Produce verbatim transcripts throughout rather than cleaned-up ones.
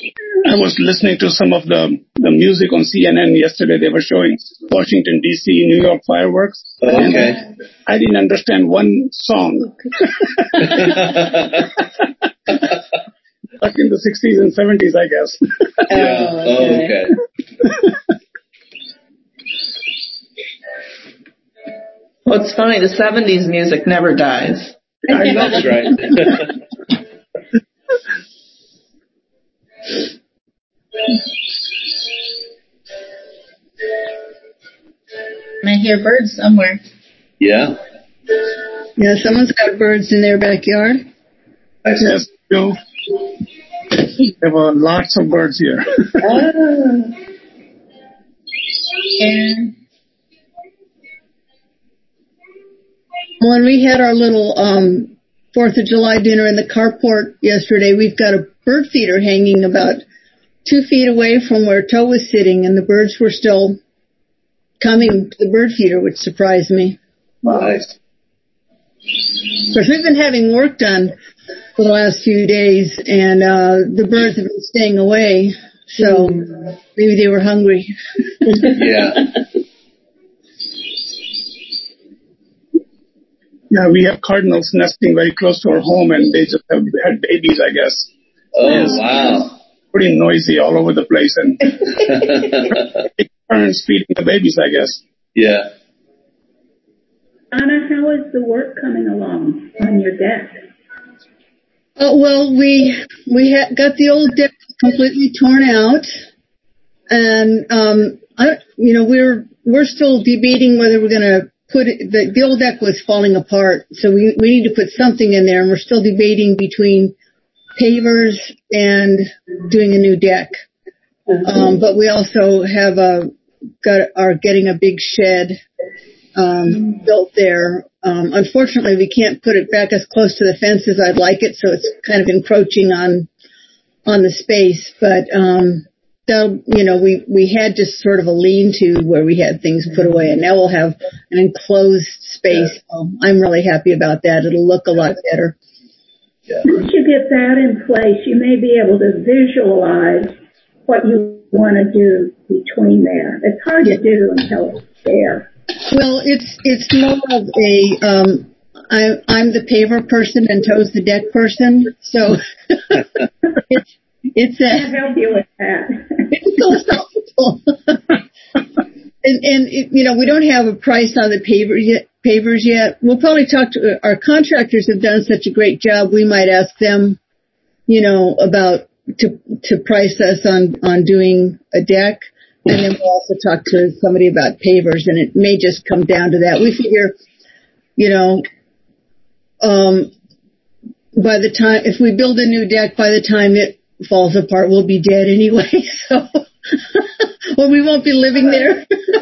I was listening to some of the, the music on C N N yesterday. They were showing Washington, D C, New York fireworks. Oh, okay. I didn't understand one song. Like in the sixties and seventies, I guess. Yeah. Oh, okay. Well, it's funny. The seventies music never dies. I know. That's right. I hear birds somewhere. Yeah. Yeah, someone's got birds in their backyard. Yes, no. There were lots of birds here. Oh. And when we had our little um Fourth of July dinner in the carport yesterday, we've got a bird feeder hanging about two feet away from where Toe was sitting, and the birds were still coming to the bird feeder, which surprised me. Nice. Of course, we've been having work done for the last few days, and uh the birds have been staying away, so maybe they were hungry. Yeah. Yeah, we have cardinals nesting very close to our home, and they just have had babies, I guess. Oh, Yes. wow. Pretty noisy all over the place, and parents feeding the babies, I guess. Yeah. Anna, how is the work coming along on your deck? Oh, well, we we ha- got the old deck completely torn out, and um, I, you know, we're we're still debating whether we're going to put it, the, the old deck was falling apart, so we we need to put something in there, and we're still debating between pavers and doing a new deck. Um, but we also have a got are getting a big shed um, built there. Um, unfortunately, we can't put it back as close to the fence as I'd like it, so it's kind of encroaching on on the space. But um, though, you know, we we had just sort of a lean-to where we had things put away, and now we'll have an enclosed space. Yeah. So I'm really happy about that. It'll look a lot better. Yeah. Once you get that in place, you may be able to visualize what you want to do between there. It's hard to do until it's there. Well, it's it's more of a um, I, I'm the paver person and Toe's the deck person, so it's it's a. I can help you with that. It's philosophical, and and it, you know, we don't have a price on the paver yet, pavers yet. We'll probably talk to our contractors. Have done such a great job. We might ask them, you know, about to to price us on on doing a deck. And then we'll also talk to somebody about pavers, and it may just come down to that. We figure, you know, um, by the time, if we build a new deck, by the time it falls apart, we'll be dead anyway, so, well, we won't be living there.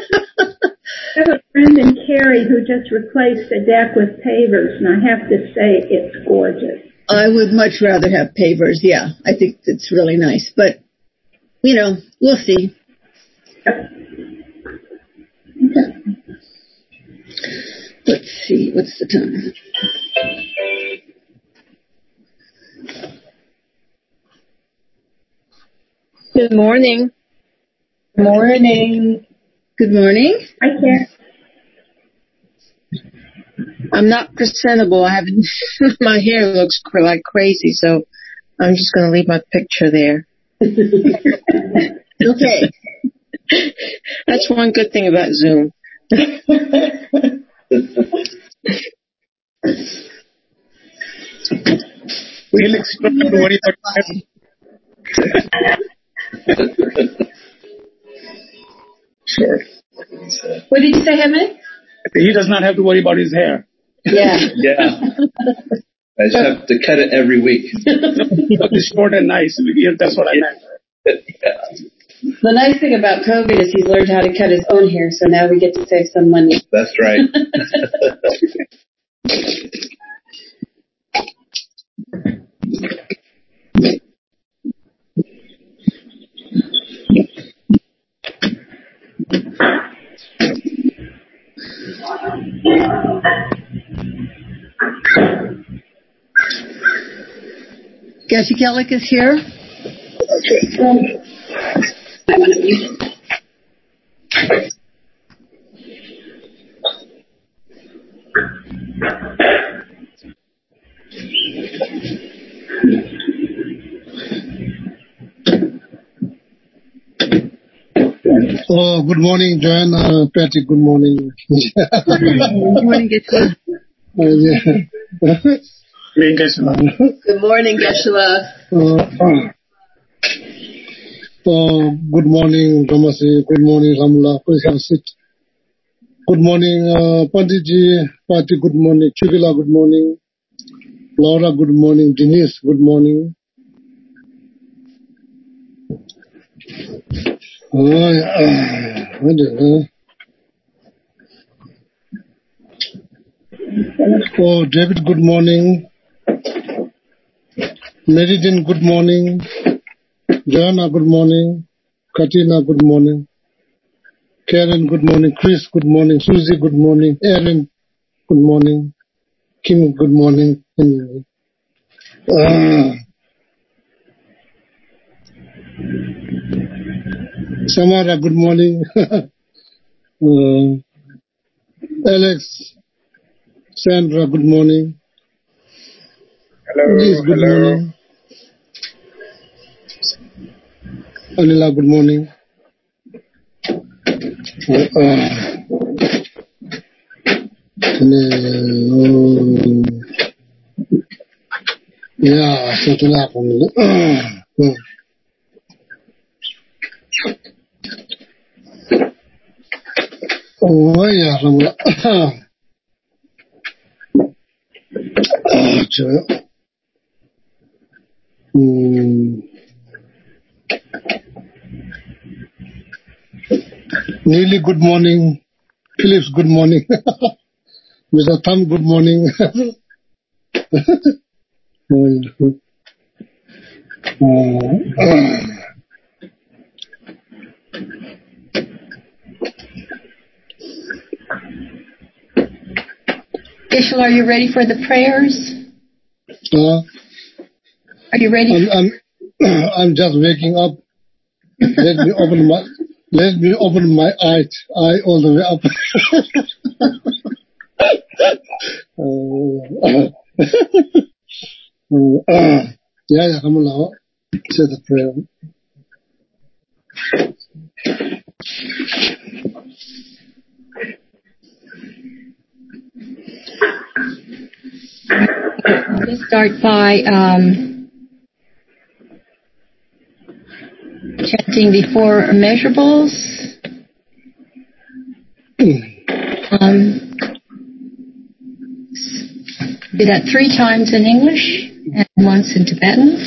I have a friend in Cary who just replaced a deck with pavers, and I have to say it's gorgeous. I would much rather have pavers, yeah. I think it's really nice, but, you know, we'll see. Let's see, what's the time? Good morning. Morning. Good morning. I can't. I'm not presentable. I haven't, my hair looks cr- like crazy, so I'm just going to leave my picture there. Okay. That's one good thing about Zoom. We'll explain to worry about that. Sure. What did you say, Hemant? He does not have to worry about his hair. Yeah. Yeah. I just have to cut it every week. It's short and nice. That's what I meant. Yeah. The nice thing about COVID is he's learned how to cut his own hair, so now we get to save some money. That's right. Geshe Kellick is here. Oh, good morning, Joanne. Uh, Patty, good morning. Good morning, Geshe-la. Uh, yeah. Good morning, Geshe-la. Uh, uh, uh, good morning, Ramasi. Good morning, Ramla. Please have a seat. Good morning, uh, Panditji. Patty, good morning. Chugila, good morning. Laura, good morning. Denise, good morning. Oh, uh, I don't know. Oh, David, good morning. Meridin, good morning. Joanna, good morning. Katina, good morning. Karen, good morning. Chris, good morning. Susie, good morning. Aaron, good morning. Kim, good morning. Uh, Samara, good morning. uh, Alex, Sandra, good morning. Hello. Liz, good hello. morning. Anila, good morning. Uh, uh, yeah, something happened. Uh, uh. Oh, yeah, Ramla. Ah, cewek. Hmm. Neely, good morning. Phillips, good morning. Mister Tham, good morning. uh, uh. Geshe-la, are you ready for the prayers? Uh, Are you ready? I'm, I'm, I'm just waking up. Let me open my, let me open my eye, eye all the way up. uh, uh, uh, yeah, yeah, come on now. Say the prayer. Let's start by um, chanting before immeasurables. Um, do that three times in English and once in Tibetan.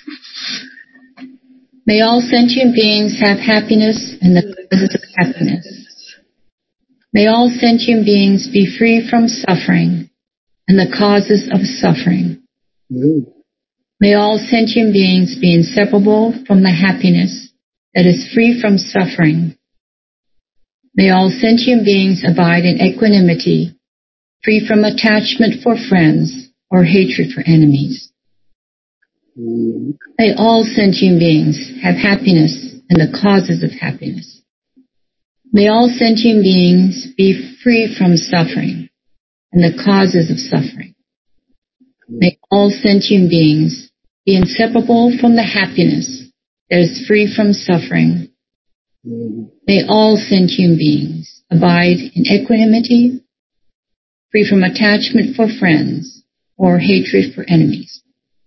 May all sentient beings have happiness and the causes of happiness. May all sentient beings be free from suffering and the causes of suffering. Mm. May all sentient beings be inseparable from the happiness that is free from suffering. May all sentient beings abide in equanimity, free from attachment for friends or hatred for enemies. Mm. May all sentient beings have happiness and the causes of happiness. May all sentient beings be free from suffering and the causes of suffering. May all sentient beings be inseparable from the happiness that is free from suffering. May all sentient beings abide in equanimity, free from attachment for friends or hatred for enemies.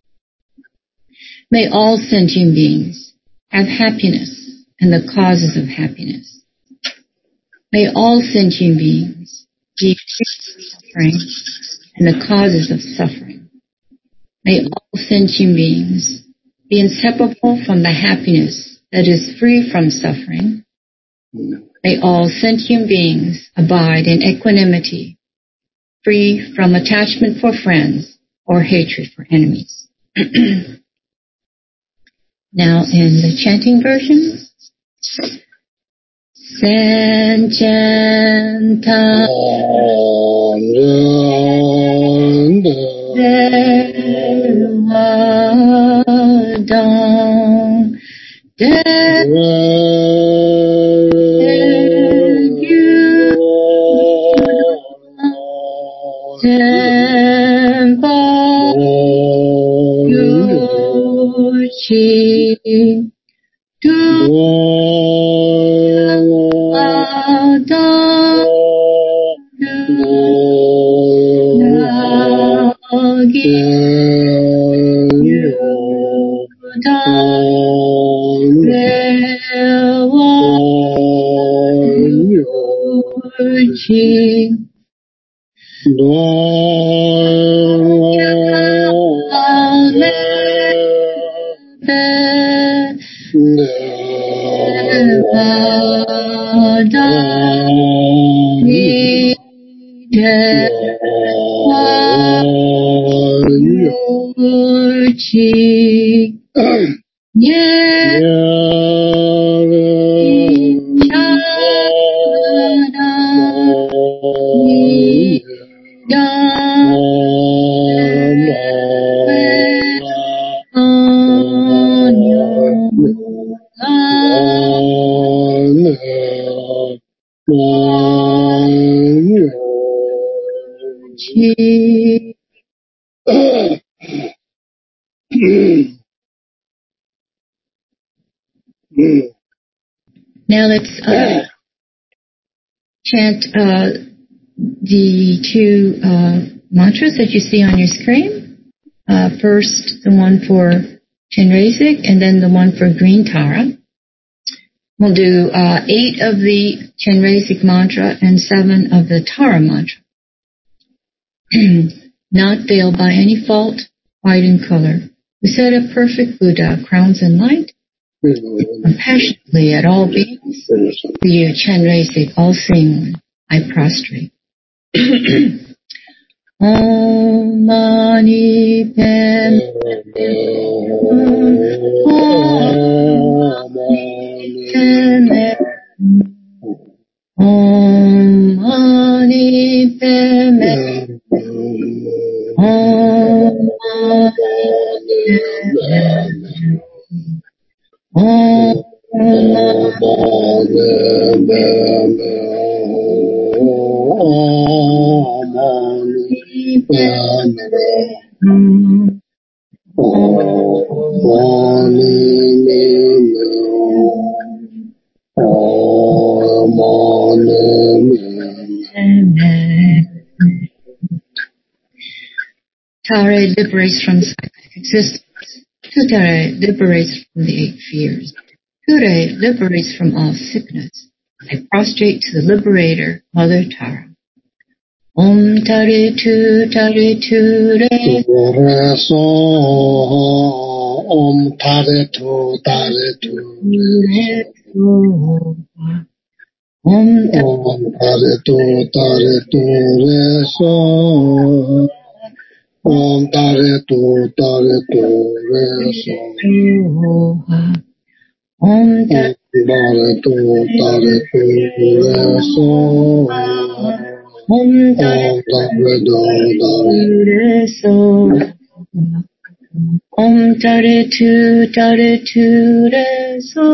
May all sentient beings have happiness and the causes of happiness. May all sentient beings be free from suffering and the causes of suffering. May all sentient beings be inseparable from the happiness that is free from suffering. May all sentient beings abide in equanimity, free from attachment for friends or hatred for enemies. Now in the chanting version. Sentient Dewadong Thank you, Tenpa Yuchi, Tu Ada Nagi Yuda Dewa Yuchi Now let's uh, chant uh, the two uh, mantras that you see on your screen. Uh, first, the one for Chenrezig, and then the one for Green Tara. We'll do uh, eight of the Chenrezig mantra and seven of the Tara mantra. Not veiled by any fault, white in color, who said a perfect Buddha, crowns in light, compassionately at all beings, for you, Chenrezig, all-seeing, I prostrate. Om Mani Padme Om Mani Padme Om Tara liberates from psychic existence. Tutare liberates from the eight fears. Ture liberates from all sickness. I prostrate to the liberator, Mother Tara. Om Tare Tu Tare Ture. Om Tare Tu Tare Ture. Om Tare Tu Tare Ture So. Om Tare Tu Tare Ture So. Om Tare Tu Tare Ture So. Om Tare Tu Ture So. Om Tare Tu Tare Ture So.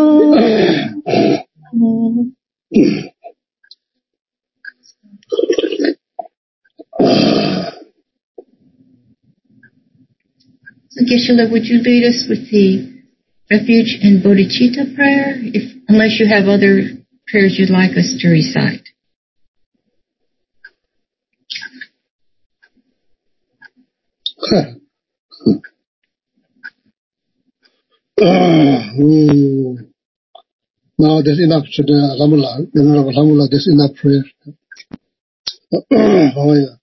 So Geshe-la, would you lead us with the refuge and bodhicitta prayer, if, unless you have other prayers you'd like us to recite? Now there's enough to the Alhamdulillah. Alhamdulillah, there's enough prayer. Oh yeah.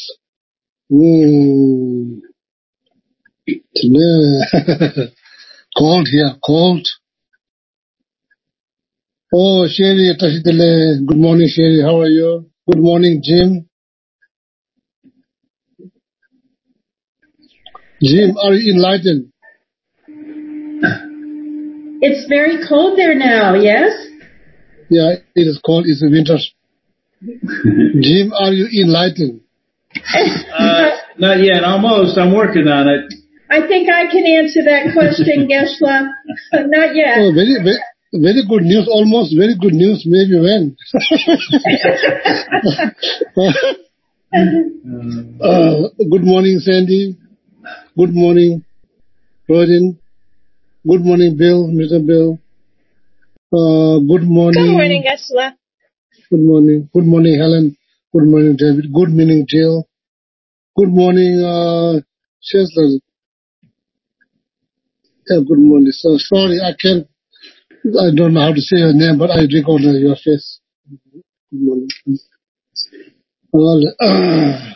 Mm. Cold here, cold. Oh, Sherry, Tashidele. Good morning, Sherry. How are you? Good morning, Jim. Jim, are you enlightened? It's very cold there now, yes? Yeah, it is cold. It's winter. Jim, are you enlightened? Uh, not yet. Almost. I'm working on it. I think I can answer that question, Geshe-la. Not yet. Oh, very, very, very good news. Almost very good news. Maybe when. uh, good morning, Sandy. Good morning, Rodin. Good morning, Bill, Mister Bill. Uh, good morning. Good morning, Geshe-la. Good morning. Good morning, Helen. Good morning, David. Good morning, Jill. Good morning, uh, Chesler. Yeah, good morning. So sorry, I can't, I don't know how to say your name, but I recognize your face. Good morning. Well, uh,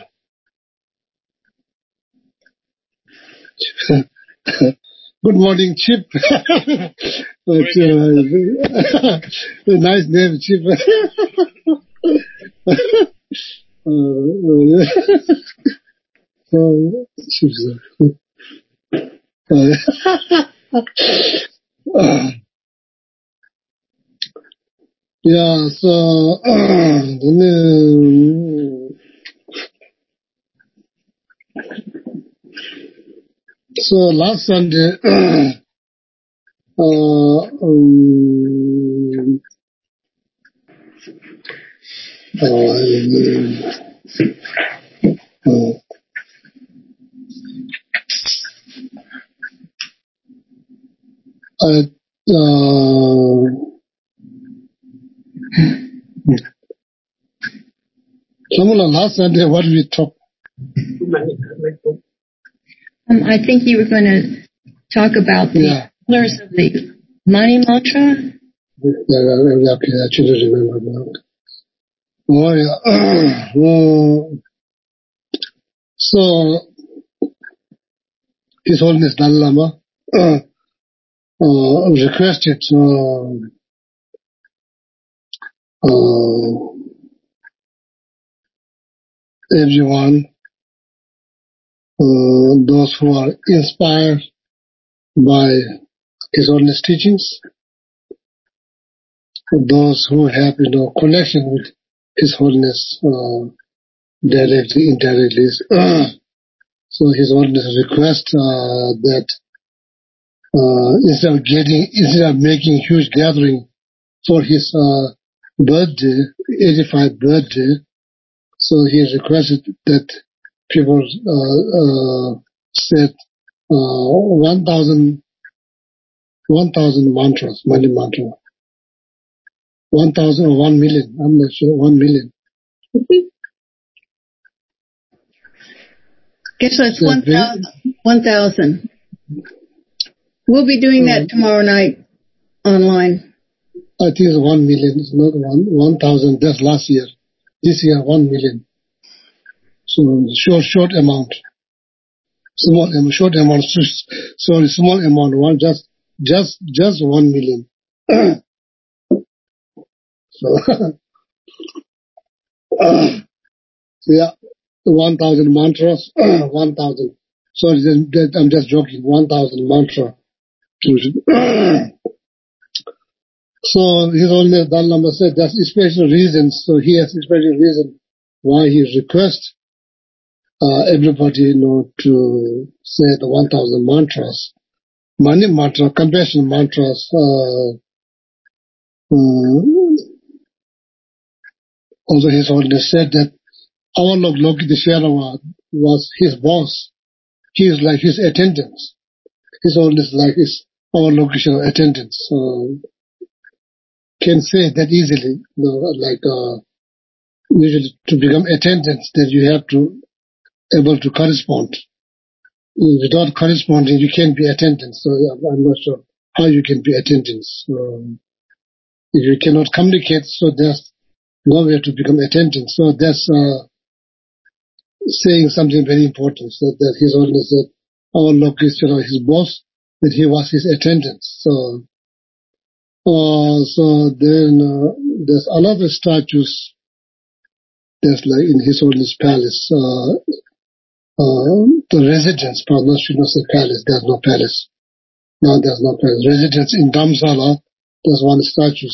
good morning, Chip. But, uh, nice name, Chip. uh, uh, Chip's, uh, uh, yeah, so, uh, so last Sunday, uh, um, uh, uh, uh, uh, Someone last Sunday, what did we talk? Um, I think you were going to talk about the Yeah. pillars of the money mantra. Yeah, okay, I should remember now. Oh, yeah. Uh, so, His Holiness Dalai Lama uh, uh, requested uh, uh, everyone, uh, those who are inspired by His Holiness teachings, those who have, you know, connection with His Holiness uh, directly, indirectly. Uh, so His Holiness request uh, that uh, instead of getting, instead of making huge gathering for his uh, birthday, eighty-fifth birthday, so he requested that people uh, uh, said uh, one thousand one thousand mantras, money mantra. one thousand or one million, I'm not sure, one million. Guess that's one thousand. one thousand. We'll be doing that tomorrow night online. I think it's one million. It's not one one thousand. That's last year. This year, one million. So short, short amount. Small, um, short amount. Sorry, small amount. One just, just, just one million. So, yeah, one thousand mantras. One thousand. Sorry, that, that, I'm just joking. One thousand mantra. So His Holiness Dalai Lama said there's special reasons. So he has a special reason why he requests uh, everybody, you know, to say the one thousand mantras, money mantra, compassion mantras. Uh, um, also, His Holiness said that our Lord Lokita Sherava was his boss. He is like his attendants. His Holiness like his our location attendants. So can say that easily, you know, like. Uh, Usually, to become attendants, that you have to able to correspond. Without corresponding, you can't be attendants. So I'm not sure how you can be attendants. Um, if you cannot communicate, so there's no way to become attendants. So that's uh, saying something very important. So that His Holiness said, our Lord Krishna, his boss, that he was his attendant. So, uh, so then uh, there's a lot of statues. There's like in His Holiness Palace. Uh, Uh, the residence, not Srinivasa Palace, there's no palace. No, there's no palace. Residence in Dharamsala, there's one statue.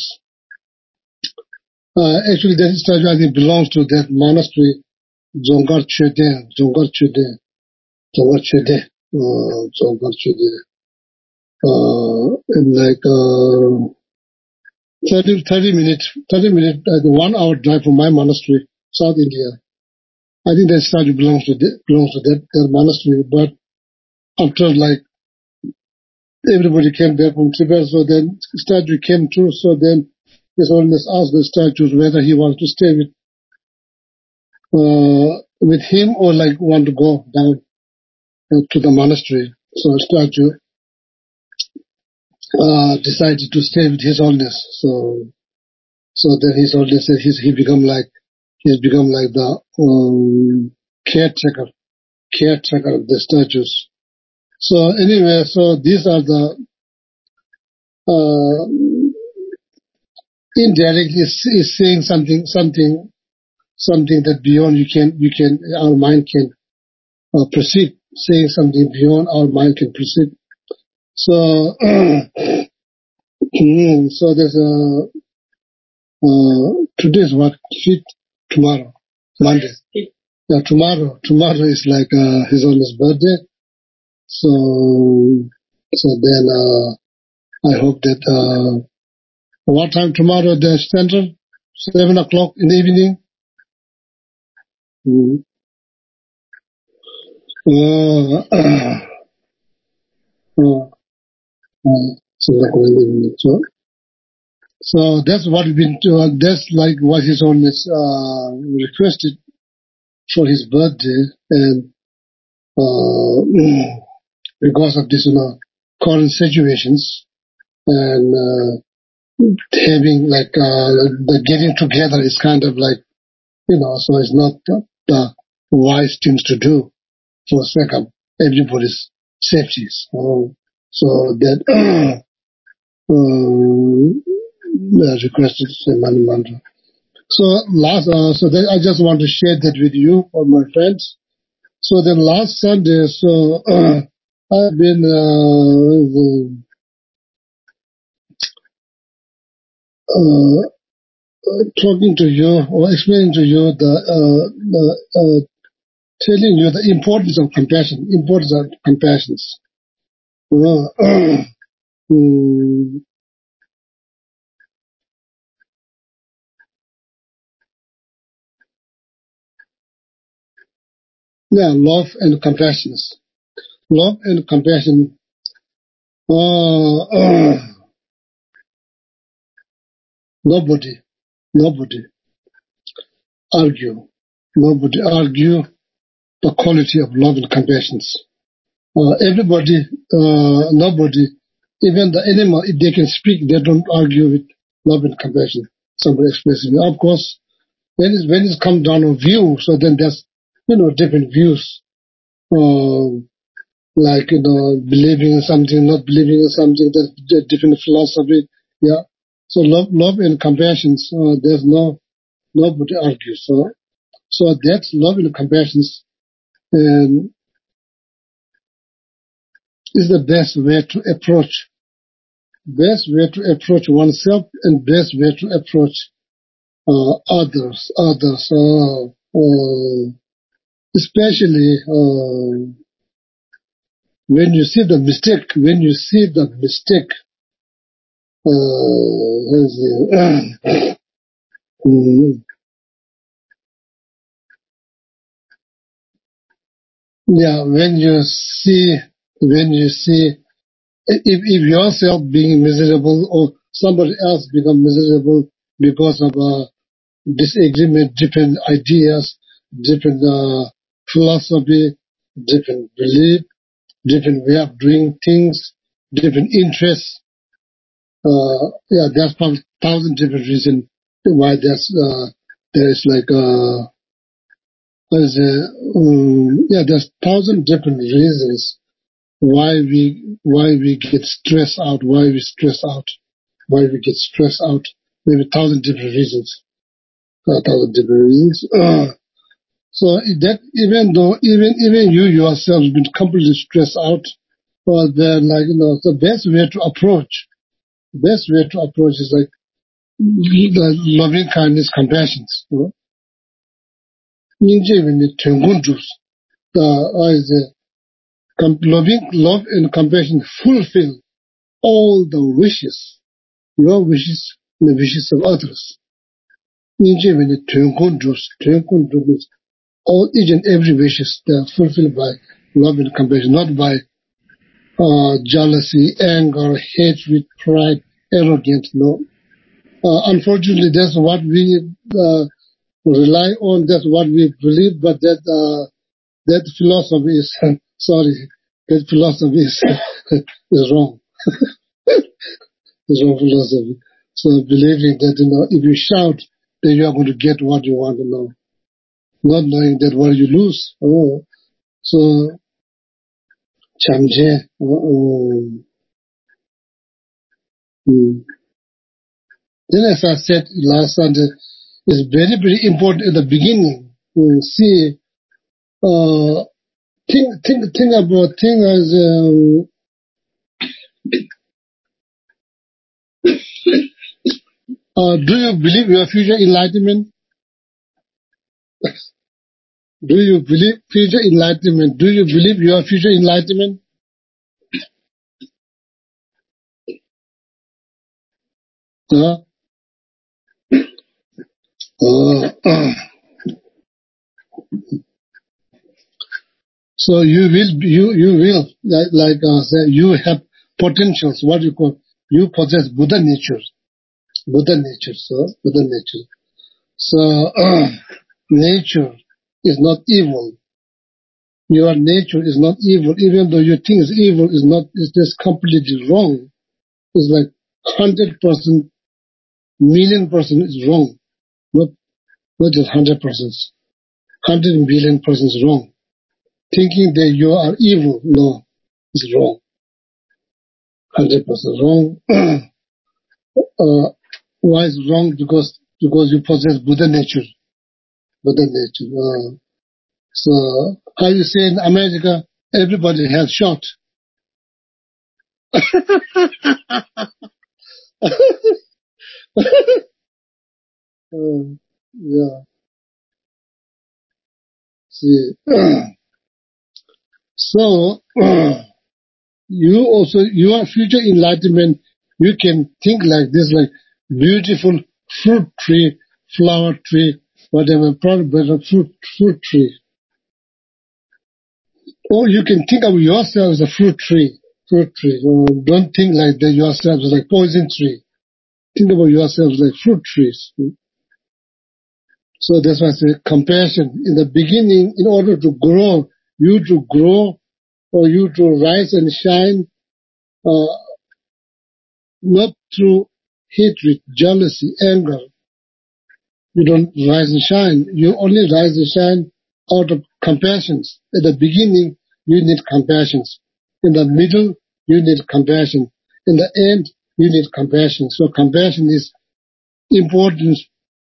Uh, actually, that statue, I think, belongs to that monastery, Dzongkar Chöden, Dzongkar Chöden, Dzongkar Chöden. uh, so virtually, uh, in like, uh, thirty, thirty minutes, thirty minutes, uh, one hour drive from my monastery, South India. I think that statue belongs to the, belongs to that, that monastery, but after like everybody came back from Tibet, so then statue came through, so then His Holiness asked the statues whether he wants to stay with uh, with him or like want to go down uh, to the monastery. So statue uh, decided to stay with His Holiness. So so then His Holiness said he's he become like he's become like the um, caretaker caretaker of the statues. So anyway, so these are the uh, indirectly is, is saying something something something that beyond you can you can our mind can uh, perceive, saying something beyond our mind can perceive. So so there's a uh, today's what fifth, tomorrow Monday. Yeah, tomorrow tomorrow is like uh, His Holiness birthday. So so then uh, I hope that uh, what time tomorrow the center seven o'clock in the evening. Mm. Uh, uh, uh, so, so, so that's what we've been. Uh, that's like what His Holiness uh, requested for his birthday, and uh, because of this, you know, current situations and uh, having like uh, the getting together is kind of like, you know, so it's not the, the wise things to do for the sake of everybody's safety. So, so that um, uh, requested Mani Mantra. So last, uh, so that I just want to share that with you or my friends. So then last Sunday, so uh, I've been uh, uh, talking to you or explaining to you the, uh, the uh, telling you the importance of compassion, importance of compassion. Uh, um, yeah, love and compassion. Love and compassion. Uh, uh, nobody, nobody argue. Nobody argue the quality of love and compassion. Uh, everybody, uh, nobody, even the animal, if they can speak, they don't argue with love and compassion. Somebody expresses it. Of course, when it, when it comes down to view, so then there's, you know, different views. Uh, like, you know, believing in something, not believing in something, there's different philosophy. Yeah. So love, love and compassion, uh, there's no, nobody argues. So, so that's love and compassion, and is the best way to approach, best way to approach oneself and best way to approach uh, others, others, uh, uh, especially uh, when you see the mistake, when you see the mistake, uh, mm, yeah, when you see, when you see, if, if yourself being miserable or somebody else become miserable because of a disagreement, different ideas, different uh, philosophy, different belief, different way of doing things, different interests. Uh, yeah, there's probably thousand different reasons why there's uh, there's like uh, there's a, um, yeah, there's thousand different reasons why we why we get stressed out, why we stress out, why we get stressed out. Maybe thousand different reasons, a thousand different reasons. Uh, so that even though even even you yourself have been completely stressed out, but then like you know the best way to approach, best way to approach is like the loving kindness, compassion. You know, the Com- loving, love and compassion fulfill all the wishes, your wishes and the wishes of others. All each and every wishes they are fulfilled by love and compassion, not by uh, jealousy, anger, hatred, pride, arrogance. No. Uh, unfortunately, that's what we uh, rely on. That's what we believe. But that uh, that philosophy is sorry. That philosophy is is wrong. It's wrong philosophy. So believing that you know, if you shout, then you are going to get what you want to know, not knowing that what you lose. Oh, so chamje. Uh, mm. Then, as I said last Sunday, it's very very important at the beginning. You see, uh, think think think about thing as. Um, uh, do you believe your future enlightenment? Do you believe future enlightenment? Do you believe your future enlightenment? Huh? Uh, uh. So you will, you you will, like, like I said, you have potentials. What you call, you possess Buddha nature. Buddha nature, so Buddha nature. So uh, nature is not evil. Your nature is not evil, even though you think it's evil. Is not. It's just completely wrong. It's like hundred percent, million percent is wrong. Not not just hundred percent. Hundred million percent is wrong. Thinking that you are evil, no, it's wrong. Hundred percent wrong. uh, why is wrong? Because because you possess Buddha nature. Buddha nature. Uh, so how you say in America, everybody has shot. uh, yeah. See. so you also your future enlightenment. You can think like this, like beautiful fruit tree, flower tree, whatever, probably better fruit fruit tree. Or you can think of yourself as a fruit tree. Fruit tree. Uh, don't think like that yourself as like poison tree. Think about yourself like fruit trees. So that's why I say compassion. In the beginning, in order to grow, you to grow or you to rise and shine, uh, not through hatred, jealousy, anger. You don't rise and shine. You only rise and shine out of compassion. At the beginning, you need compassion. In the middle, you need compassion. In the end, you need compassion. So compassion is important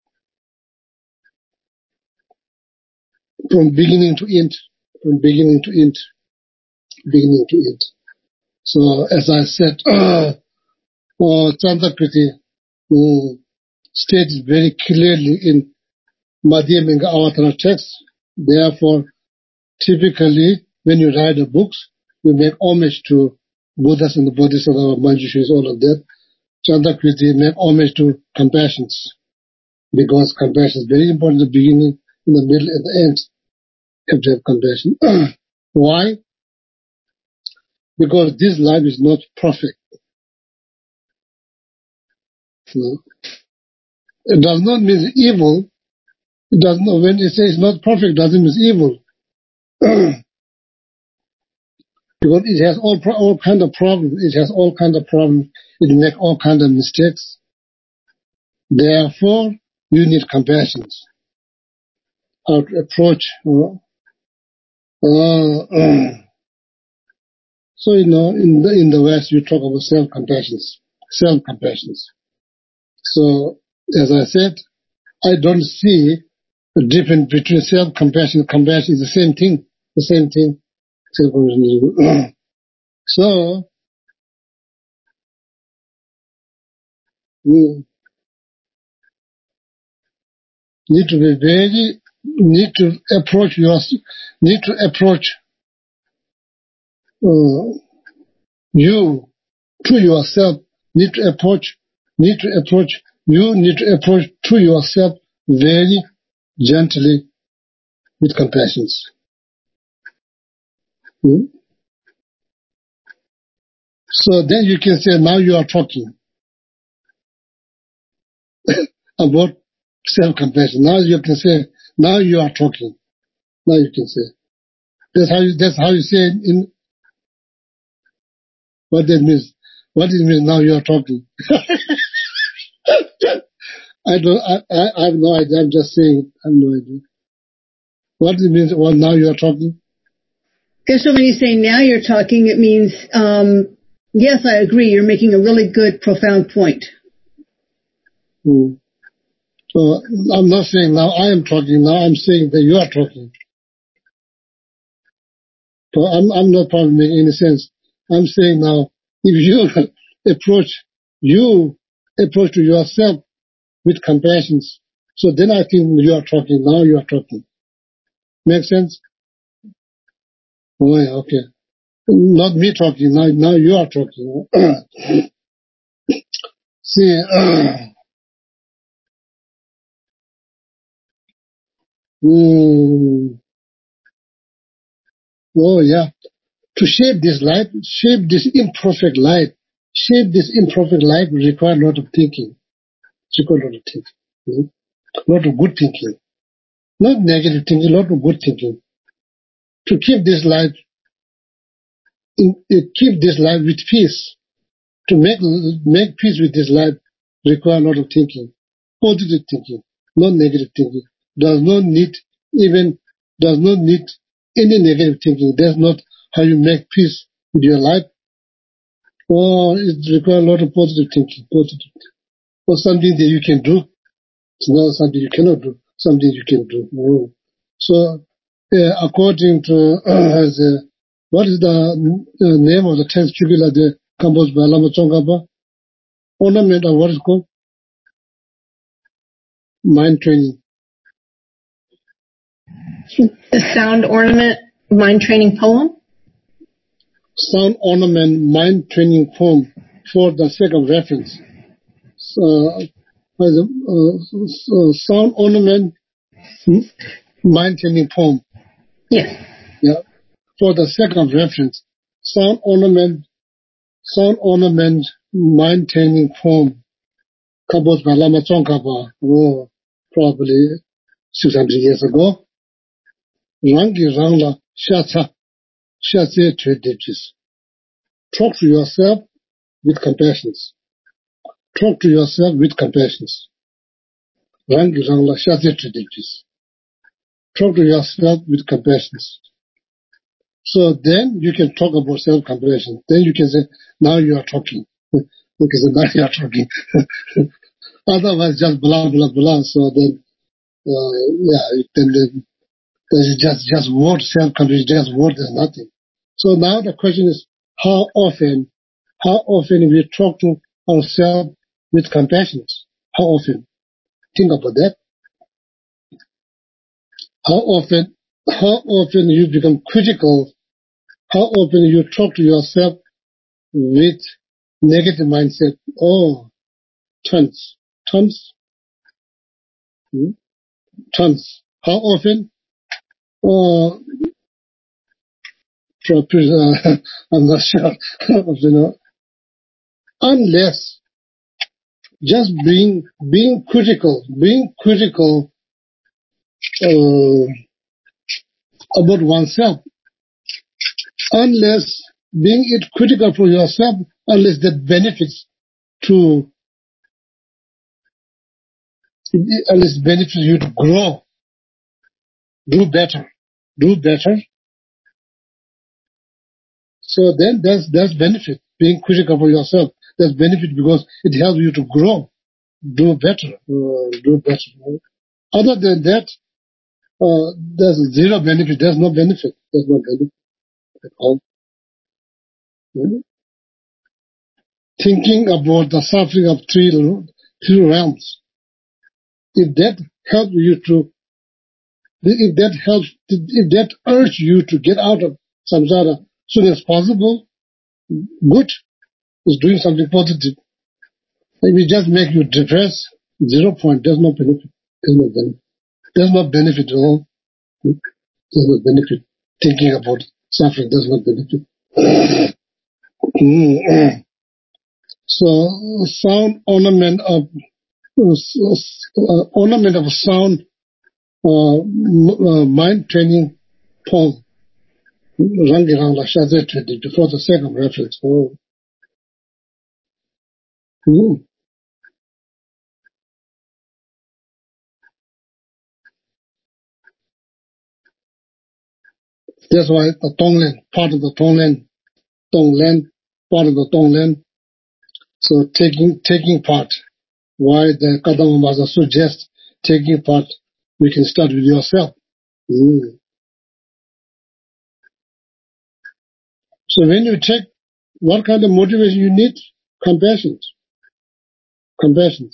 from beginning to end. From beginning to end. Beginning to end. So as I said, uh, uh, Chandrakriti uh, stated very clearly in Madhyamika Avatara text. Therefore, typically, when you write a book, you make homage to Buddhas and the Bodhisattvas, Manjushris, all of that. Chandrakriti make homage to compassion, because compassion is very important in the beginning, in the middle, and the end. You have to have compassion. Why? Because this life is not perfect. No. It does not mean evil. It does not. When it says not perfect, doesn't mean evil. Because it has all all kind of problems. It has all kind of problems. It makes all kind of mistakes. Therefore, you need compassion. How to approach. Uh, uh, uh. So you know, in the in the West, you talk about self compassion, self compassion. So as I said, I don't see a difference between self compassion and compassion. Is the same thing. The same thing. Self-compassion. So we need to be very, need to approach your, need to approach uh, you to yourself need to approach, need to approach, you need to approach to yourself very gently with compassion. Hmm? So then you can say, now you are talking about self-compassion. Now you can say, now you are talking. Now you can say. That's how you, that's how you say it in what that means. What it means now you are talking. I don't, I, I, I have no idea. I'm just saying it. I have no idea. What it means, well, now you are talking? Because so when you say now you're talking, it means, um, yes, I agree. You're making a really good, profound point. Hmm. So I'm not saying now I am talking. Now I'm saying that you are talking. So I'm, I'm not probably making any sense. I'm saying now, if you approach, you approach to yourself with compassion, so then I think you are talking. Now you are talking. Make sense? Oh, yeah, okay. Not me talking. Now, now you are talking. See, uh, mm, oh yeah. To shape this life, shape this imperfect life, shape this imperfect life require a lot of thinking. Require a lot of thinking. Mm? A lot of good thinking. Not negative thinking, a lot of good thinking. To keep this life, in, uh, keep this life with peace. To make make peace with this life require a lot of thinking. Positive thinking, not negative thinking. Does not need even does not need any negative thinking. That's not how you make peace with your life. Oh, it requires a lot of positive thinking. Positive, or something that you can do. It's not something you cannot do. Something you can do. Oh. So, uh, according to uh, the, what is the uh, name of the text figure that composed by Lama Tsongkhapa? Ornament of what is called? Mind training. The sound ornament mind training poem? Sound ornament mind training poem for the sake of reference. Uh, uh, uh, sound ornament mind training poem. Yes. Yeah. For the sake of reference. Sound ornament, sound ornament mind training poem. Composed by Lama Tsongkhapa, oh, probably six hundred years ago. Rangi Rangla Shatsa, Shatse Traditis. Talk to yourself with compassion. Talk to yourself with compassion. Rangi Rangla Shatse Traditis. Talk to yourself with compassion. So then you can talk about self-compassion. Then you can say, now you are talking. Because now you are talking. Otherwise, just blah, blah, blah. So then, uh, yeah, then the There's just, just word, self-compassion, just word is nothing. So now the question is, how often, how often we talk to ourselves with compassion? How often? Think about that. How often, how often you become critical? How often you talk to yourself with negative mindset? Oh, tons, tons, hmm? tons. How often? Oh, uh, I'm not sure. You know, unless just being being critical, being critical uh, about oneself, unless being it critical for yourself, unless that benefits to, unless benefits you to grow, do better, do better. So then that's that's benefit. Being critical for yourself, that's benefit because it helps you to grow, do better, uh, do better. Other than that, uh, there's zero benefit. There's no benefit. There's no benefit at all. Hmm? Thinking about the suffering of three, three realms. If that helps you to, if that helps, if that urges you to get out of samsara, soon as possible, good. It's doing something positive. If we just make you depressed, zero point, there's no benefit. There's no benefit. There's no benefit at all. There's no benefit. Thinking about suffering, there's no benefit. So, sound ornament of uh, ornament of sound uh, uh, mind training poem. Rangirang la Shazet before the second reference. Oh. Mm. That's why the Tonglen, part of the Tonglen, Tonglen, part of the Tonglen. So taking taking part. Why the Kadama Maza suggests taking part, we can start with yourself. Mm. So when you check what kind of motivation you need, compassion. Compassion.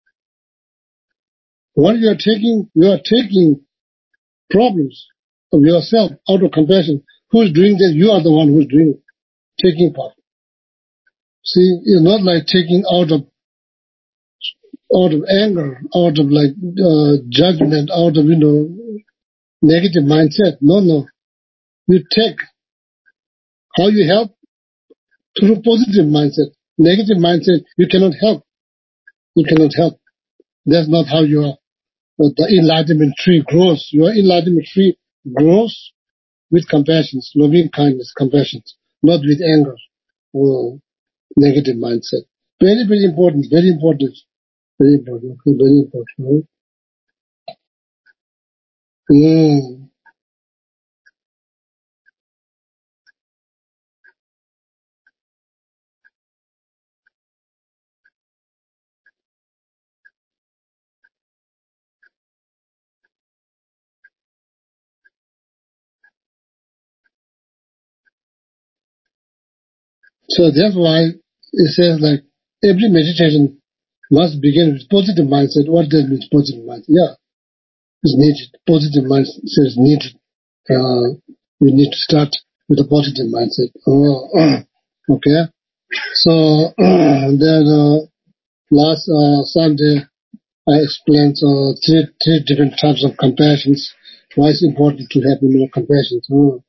What you are taking, you are taking problems of yourself out of compassion. Who is doing that? You are the one who is doing it, taking part. See, it's not like taking out of out of anger, out of like uh, judgment, out of you know negative mindset. No, no. You take how you help through positive mindset. Negative mindset, you cannot help. You cannot help. That's not how your uh, the enlightenment tree grows. Your enlightenment tree grows with compassion, loving kindness, compassion, not with anger or negative mindset. Very, very important. Very important. Very important. Very important. Mm. So that's why it says like every meditation must begin with positive mindset. What does mean positive mindset? Yeah, it's needed. Positive mindset is needed. Uh, you need to start with a positive mindset. Oh, okay. So then uh, last uh, Sunday I explained uh, three three different types of compassions. Why it's important to have more compassion. Oh.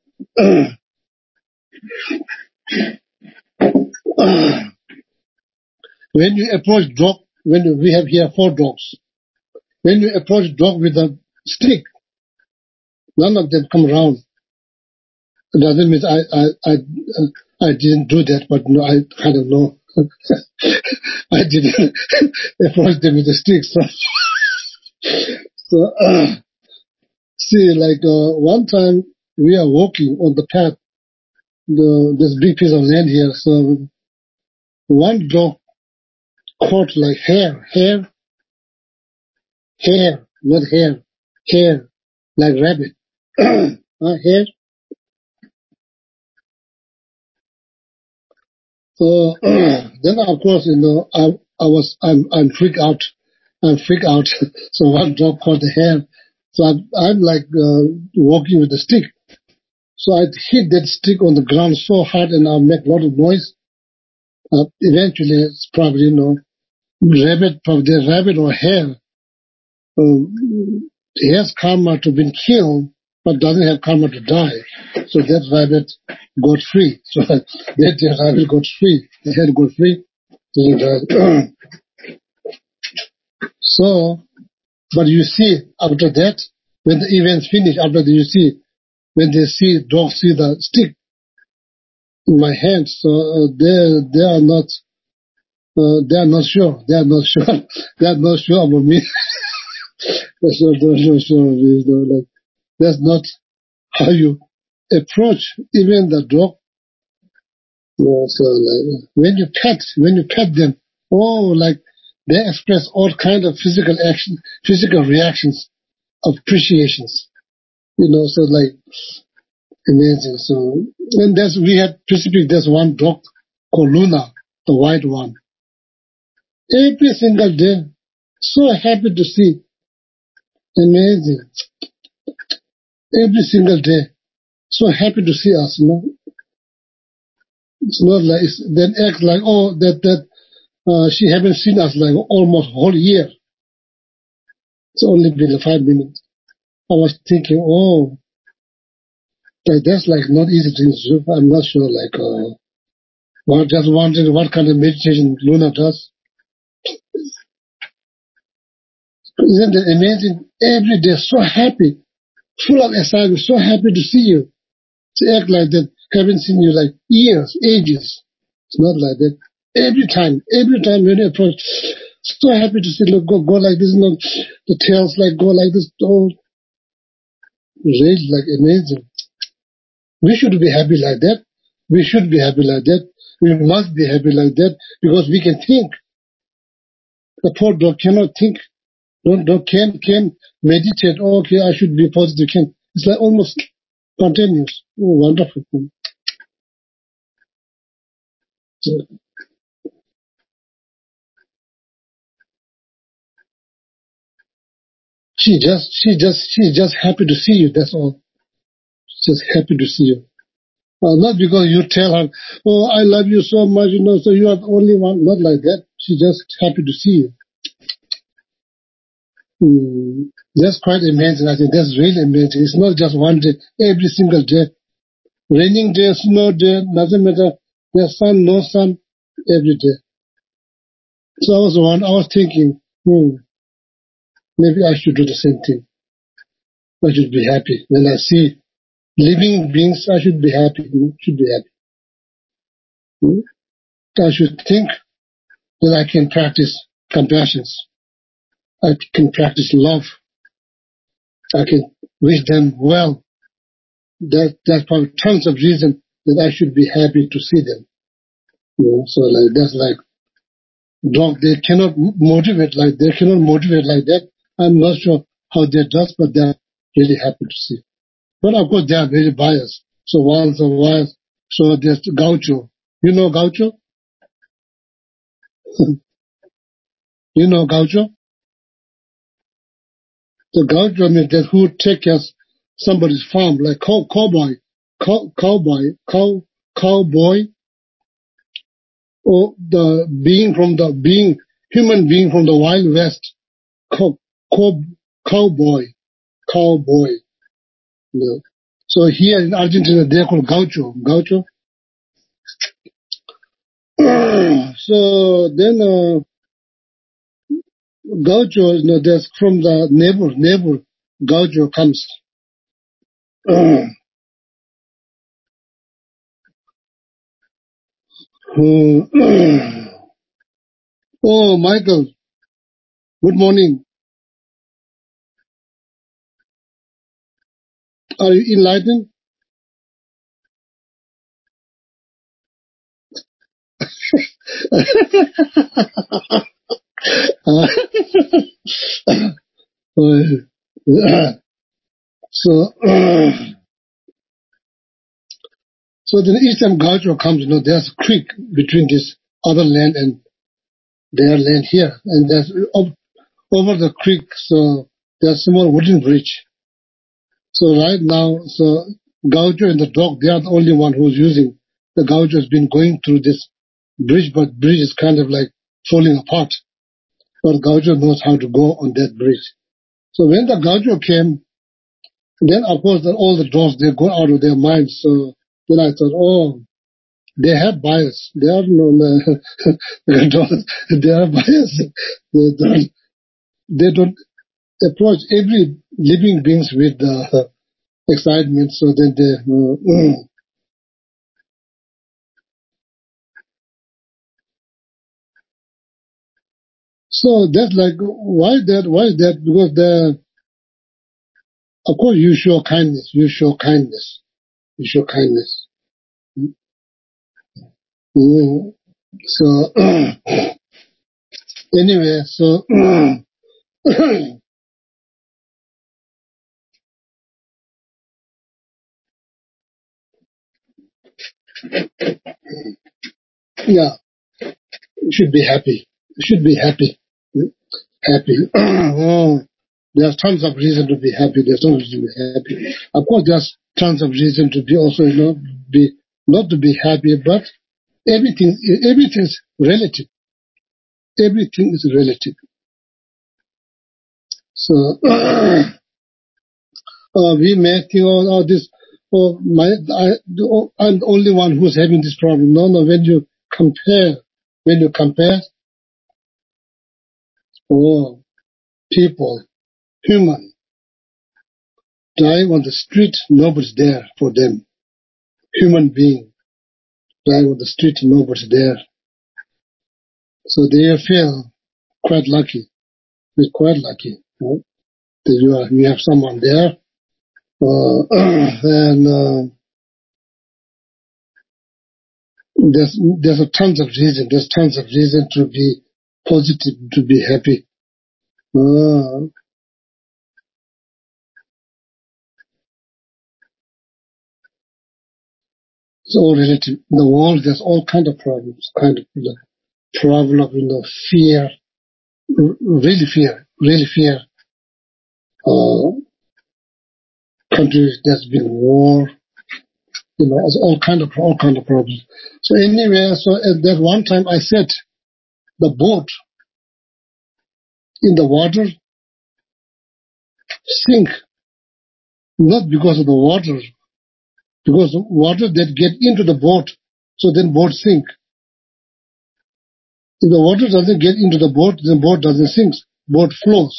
When you approach dog, when you, we have here four dogs. When you approach dog with a stick, none of them come around. It doesn't mean I I I I didn't do that, but no, I kind of know. I didn't approach them with a stick. So, so uh, see, like uh, one time we are walking on the path. The this big piece of land here. So one dog caught like hair, hair, hair, not hair, hair, like rabbit. uh, hair. So then, of course, you know, I, I was, I'm, I'm freaked out. I'm freaked out. So one dog caught the hair. So I'm, I'm like uh, walking with a stick. So I hit that stick on the ground so hard, and I make a lot of noise. Uh, eventually, it's probably, you know, rabbit, probably the rabbit or hare. Um, he has karma to be killed, but doesn't have karma to die. So that rabbit got free. So that, that rabbit got free. The hare got free. And, uh, so, but you see, after that, when the event's finished, after that, you see, when they see, dogs see the stick in my hand, so uh, they they are not, uh, they are not sure. They are not sure. They are not sure about me. That's not, that's not sure of me. You know, like, that's not how you approach even the dog. You know, so like, when you pet, when you pet them, oh, like they express all kind of physical action, physical reactions of appreciations. You know, so like amazing. So and that's we had specific. There's one dog called Luna, the white one. Every single day, so happy to see. Amazing. Every single day, so happy to see us. You know, It's not like, it's, then act like, oh, that, that, uh, she haven't seen us like almost whole year. It's only been five minutes. I was thinking, oh, that, that's like not easy to do. I'm not sure, like, uh, well, just wondering what kind of meditation Luna does. Isn't it amazing? Every day, so happy, full of excitement, so happy to see you. To act like that, haven't seen you like years, ages. It's not like that. Every time, every time when you approach, so happy to see, look, go, go like this, not the tails like go like this. Oh, really like amazing. We should be happy like that. We should be happy like that. We must be happy like that because we can think. The poor dog cannot think. Don't, don't, can, can meditate. Oh, okay, I should be positive. Can. It's like almost spontaneous. Oh, wonderful. So, she just, she just, she's just happy to see you. That's all. She's just happy to see you. Uh, not because you tell her, oh, I love you so much, you know, so you are the only one. Not like that. She's just happy to see you. Mm, that's quite amazing. I think that's really amazing. It's not just one day, every single day. Raining day, snow day, doesn't matter. There's sun, no sun, every day. So I was one, I was thinking, hmm, maybe I should do the same thing. I should be happy. When I see living beings, I should be happy. Should be happy. Hmm? I should think that I can practice compassion. I can practice love. I can wish them well. That that's probably tons of reason that I should be happy to see them. You know, so like that's like dog. They cannot motivate like they cannot motivate like that. I'm not sure how they does, but they're really happy to see. But of course they are very biased. So once in a while, so there's Gaucho. You know Gaucho? You know Gaucho? The Gaucho means that who take care of somebody's farm, like cow, cowboy, cow, cowboy, cow, cowboy, or the being from the being human being from the Wild West, cow, cow, cowboy, cowboy. You know. So here in Argentina they're called Gaucho, Gaucho. So then uh, Gaucho, you know, that's from the neighbor, neighbor Gaucho comes. Oh, Michael, good morning. Are you enlightened? so, so then each time Gaucho comes, you know, there's a creek between this other land and their land here, and there's over the creek, so there's a small wooden bridge. So right now, so Gaucho and the dog, they are the only one who's using. The Gaucho has been going through this bridge, but bridge is kind of like falling apart. But Gaucho knows how to go on that bridge. So when the Gaucho came, then of course the, all the dogs, they go out of their minds. So then I thought, oh, they have bias. They are no, no dogs, they are bias. They don't, they don't approach every living beings with uh, excitement. So then they. Uh, mm. So that's like why that? Why is that? Because the, of course, you show kindness. You show kindness. You show kindness. Mm. So anyway, so yeah, you should be happy. You should be happy. Happy. Oh, there's tons of reason to be happy. There's tons of reason to be happy. Of course, there's tons of reason to be also, you know, be not to be happy, but everything, everything is relative. Everything is relative. So, uh, we may think, oh, oh this, oh, my, I, oh, I'm the only one who's having this problem. No, no, when you compare, when you compare, oh, people, human, dying on the street, nobody's there for them. Human being, dying on the street, nobody's there. So they feel quite lucky. They're quite lucky. You know, that you, are, you have someone there. Uh, and uh, there's there's a tons of reason. There's tons of reason to be positive, to be happy. Uh, it's all relative. In the world, there's all kind of problems. Kind of the problem of you know fear, r- really fear, really fear. Uh, countries there's been war. You know, it's all kind of all kind of problems. So anyway, so at that one time I said the boat in the water sink, not because of the water, because the water that get into the boat, so then boat sink. If the water doesn't get into the boat, then boat doesn't sink. Boat flows.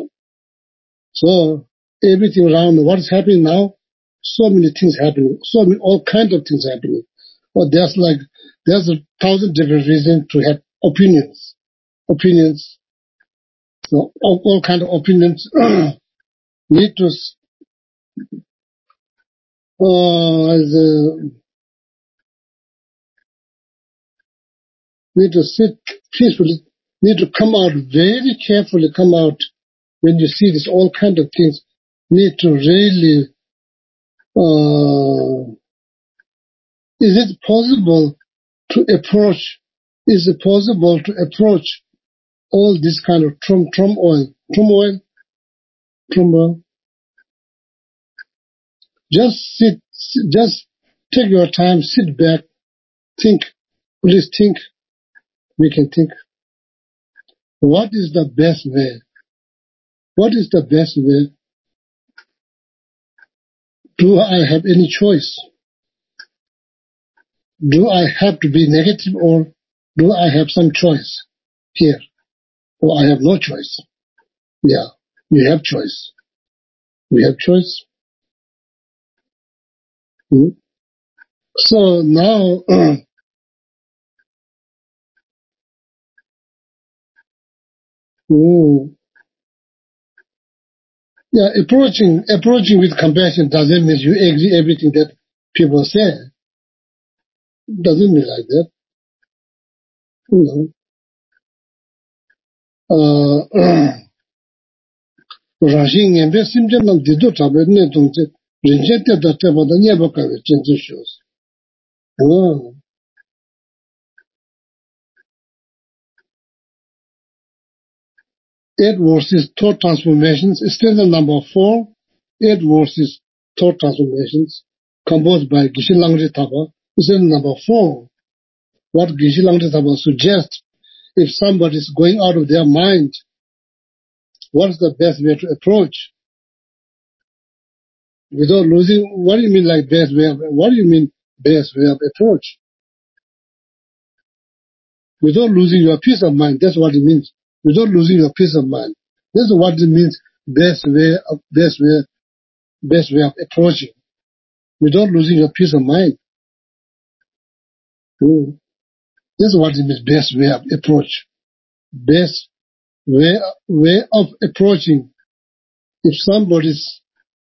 So everything around what is happening now, so many things happening, so many all kinds of things happening. Well, there's like there's a thousand different reasons to have opinions, opinions. So all, all kinds of opinions need to uh, the, need to sit peacefully. Need to come out very carefully. Come out when you see this all kind of things. Need to really. Uh, is it possible to approach? Is it possible to approach all this kind of trum, turmoil, turmoil, turmoil? Just sit, just take your time, sit back, think. Please think. We can think. What is the best way? What is the best way? Do I have any choice? Do I have to be negative or do I have some choice here? Or I have no choice? Yeah, we have choice. We have choice. Hmm? So now, uh, mm, yeah, approaching approaching with compassion doesn't mean you agree everything that people say. Doesn't mean like that. You know. Uh, Rajin Yembe Simjanam Dido Tabene Donte Rinjete Dateva the Nyabaka Gentle shows. Oh. Eight verses thought transformations, standard number four, eight verses thought transformations, composed by Geshe Langri Taba, standard number four. What Geshe Langri Taba suggests, if somebody is going out of their mind, what is the best way to approach? Without losing, what do you mean like best way of, what do you mean best way of approach? Without losing your peace of mind, that's what it means. Without losing your peace of mind. That's what it means, best way of, best way, best way of approaching. Without losing your peace of mind. Mm. This is what it means, best way of approach. Best way, way of approaching. If somebody's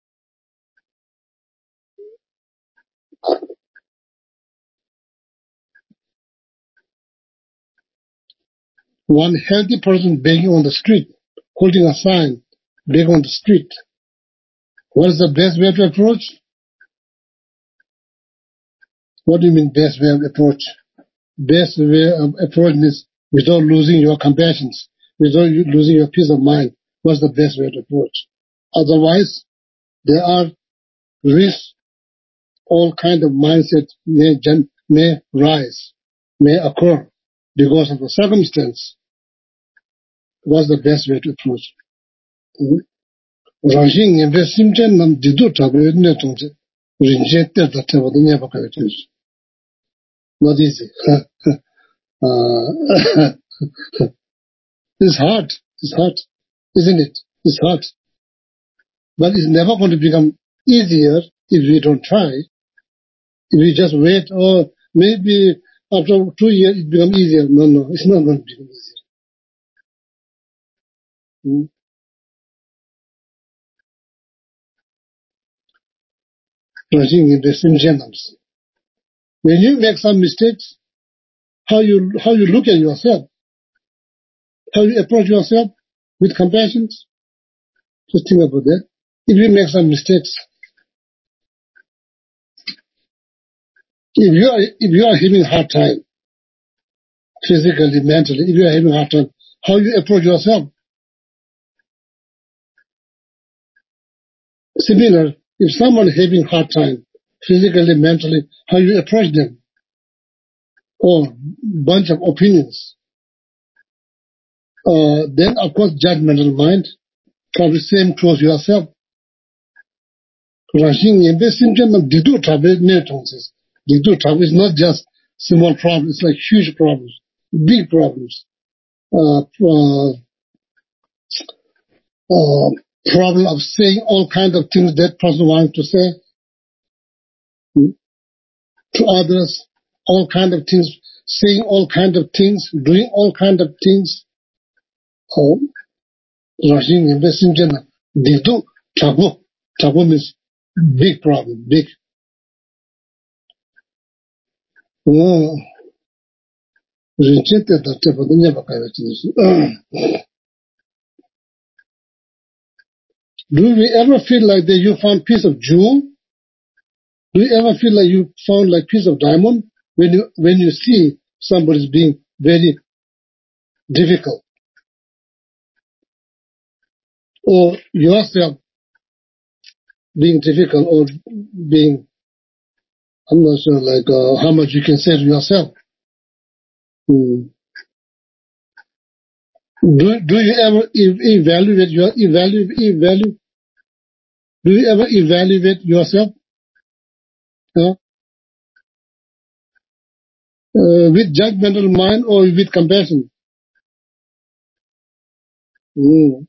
one healthy person begging on the street, holding a sign, begging on the street. What is the best way to approach? What do you mean best way of approach? Best way of approach is without losing your compassion, without losing your peace of mind. What's the best way to approach? Otherwise, there are risks, all kind of mindset may, may rise. may occur because of the circumstance. What's the best way to approach? Rajing in the Simjan Nam Didu Tabu rejected the Tabadanya Bakaritus. Not easy. uh, it's hard. It's hard. Isn't it? It's hard. But it's never going to become easier if we don't try. If we just wait, or maybe after two years it becomes easier. No, no, it's not going to become easier. Hmm. When you make some mistakes, how you how you look at yourself, how you approach yourself with compassion, just think about that. If you make some mistakes, if you are if you are having a hard time, physically, mentally, if you are having a hard time, how you approach yourself. Similar, if someone having hard time, physically, mentally, how you approach them, or bunch of opinions, uh, then of course judgmental mind, probably same towards yourself. Rushing in this symptom of Didu trouble, Didu trouble is not just small problems, it's like huge problems, big problems. Uh, uh, uh, problem of saying all kinds of things that person wants to say hmm, to others, all kinds of things, saying all kinds of things, doing all kinds of things. Oh, rushing in this symptom of Didu trouble, trouble means big problem, big. Oh. Rejected the type of the Do we ever feel like that you found piece of jewel? Do you ever feel like you found like piece of diamond when you when you see somebody's being very difficult, or yourself being difficult, or being I'm not sure like uh, how much you can say to yourself. Hmm. Do do you ever ev- evaluate your evaluate evaluate? Do you ever evaluate yourself? Huh? Uh, with judgmental mind or with compassion? Hmm.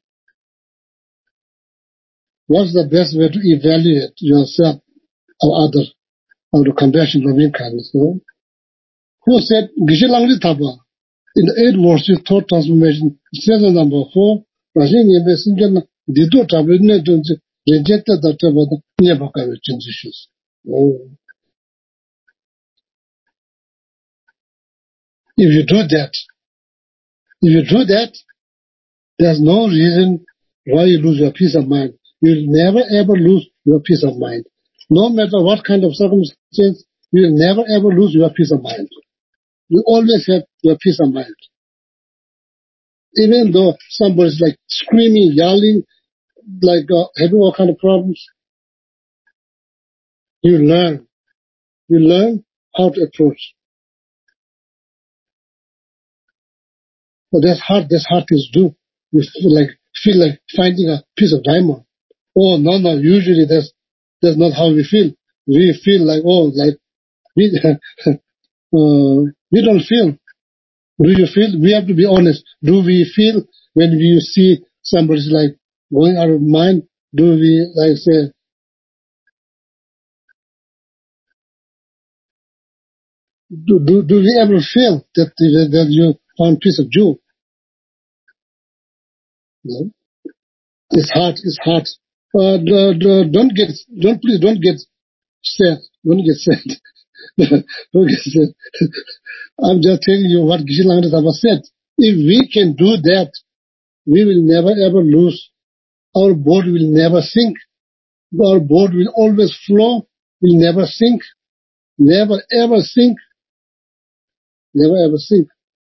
What's the best way to evaluate yourself or others, or the compassion of kindness? You know? Who said, Gishilangli Taba, in the eight verses, thought transformation, seven number four, Rajin Yebe Sinjana, Dido Taba, rejected the Taba, Nyabaka issues. If you do that, if you do that, there's no reason why you lose your peace of mind. You'll never ever lose your peace of mind. No matter what kind of circumstance, you'll never ever lose your peace of mind. You always have your peace of mind. Even though somebody's like screaming, yelling, like uh, having all kind of problems, you learn. You learn how to approach. But that's hard. That's hard to do. You feel like feel like finding a piece of diamond. Oh no, no. Usually that's that's not how we feel. We feel like oh, like we uh, we don't feel. Do you feel? We have to be honest. Do we feel when we see somebody's like going out of mind? Do we like say? Do, do, do we ever feel that that you found a piece of jewel? No? It's hard. It's hard. Uh, the, the, don't get, don't please don't get sad. Don't get sad. Don't get sad. I'm just telling you what Geshe Langda Taba said. If we can do that, we will never ever lose. Our boat will never sink. Our boat will always flow. Will never sink. Never ever sink. Never ever sink.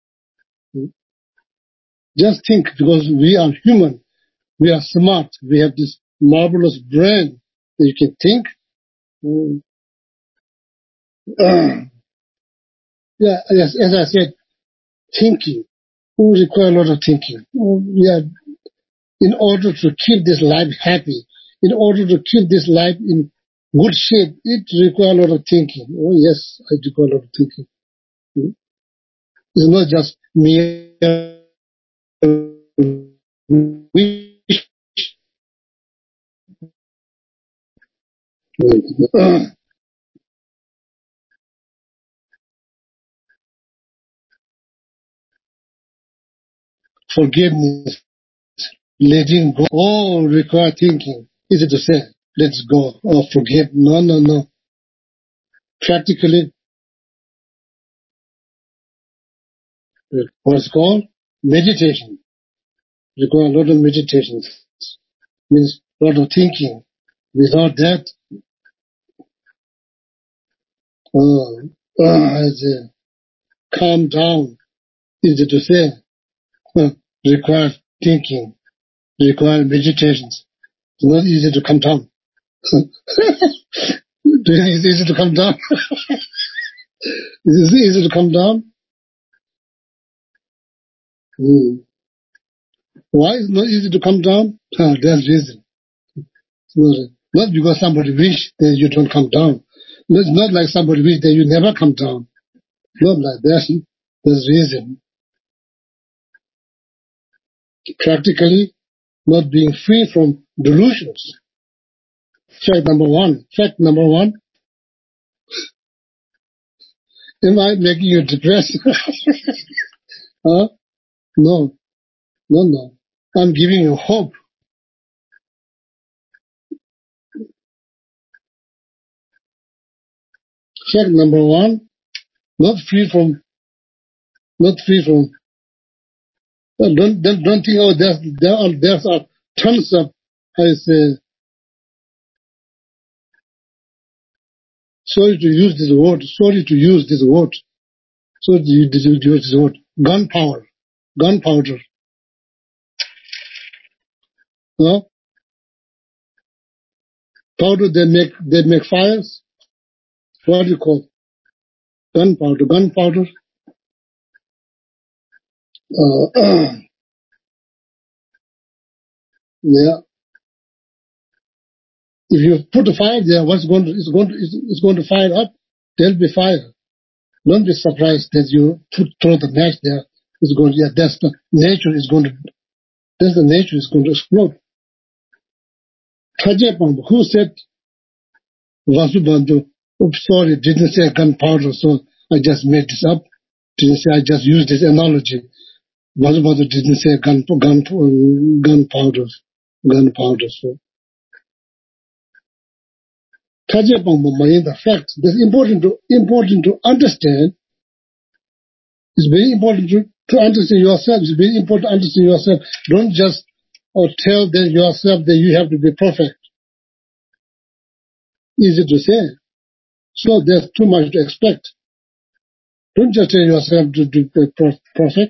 Just think, because we are human. We are smart. We have this marvelous brain that you can think. Mm. Yeah, as, as I said, thinking. We require a lot of thinking. Yeah, in order to keep this life happy, in order to keep this life in good shape, it requires a lot of thinking. Oh yes, I require a lot of thinking. It's not just mere wish. Forgiveness, letting go, all require thinking. Easy to say, let's go, or forgive. No, no, no. Practically, what's called meditation. Require a lot of meditation. Means a lot of thinking. Without that, uh, uh, I say, calm down. Easy to say. Uh, require thinking. Require meditations. It's not easy to come down. Do you think it's easy to come down? Is it easy to come down? Hmm. Why is it not easy to come down? Ah, there's reason. It's not, not because somebody wish that you don't come down. It's not like somebody wish that you never come down. Not like that. There's reason. Practically, not being free from delusions. Fact number one. Fact number one. Am I making you depressed? Huh? No. No, no. I'm giving you hope. Fact number one. Not free from, not free from, well, don't, don't, don't think, oh, there's, there are, there's are tons of, I say, sorry to use this word, sorry to use this word, sorry to use this word, gunpowder, gunpowder, huh? Powder, they make, they make fires, what do you call gunpowder, gunpowder, uh, yeah. If you put a fire there, what's going to, it's going to, it's, it's going to fire up, there'll be fire. Don't be surprised that you put, throw the match there. It's going to, yeah, that's the nature is going to, that's the nature is going to explode. Tajapam, who said Vasubandhu? Oops, sorry, didn't say gunpowder, so I just made this up. Didn't say, I just used this analogy. Vasubandhu didn't say gun, gun, gunpowder, gunpowder. So Tajapam, in the fact, that's important to important to understand. It's very important to, to understand yourself. It's very important to understand yourself. Don't just or tell them yourself that you have to be perfect. Easy to say. So there's too much to expect. Don't just tell yourself to be perfect.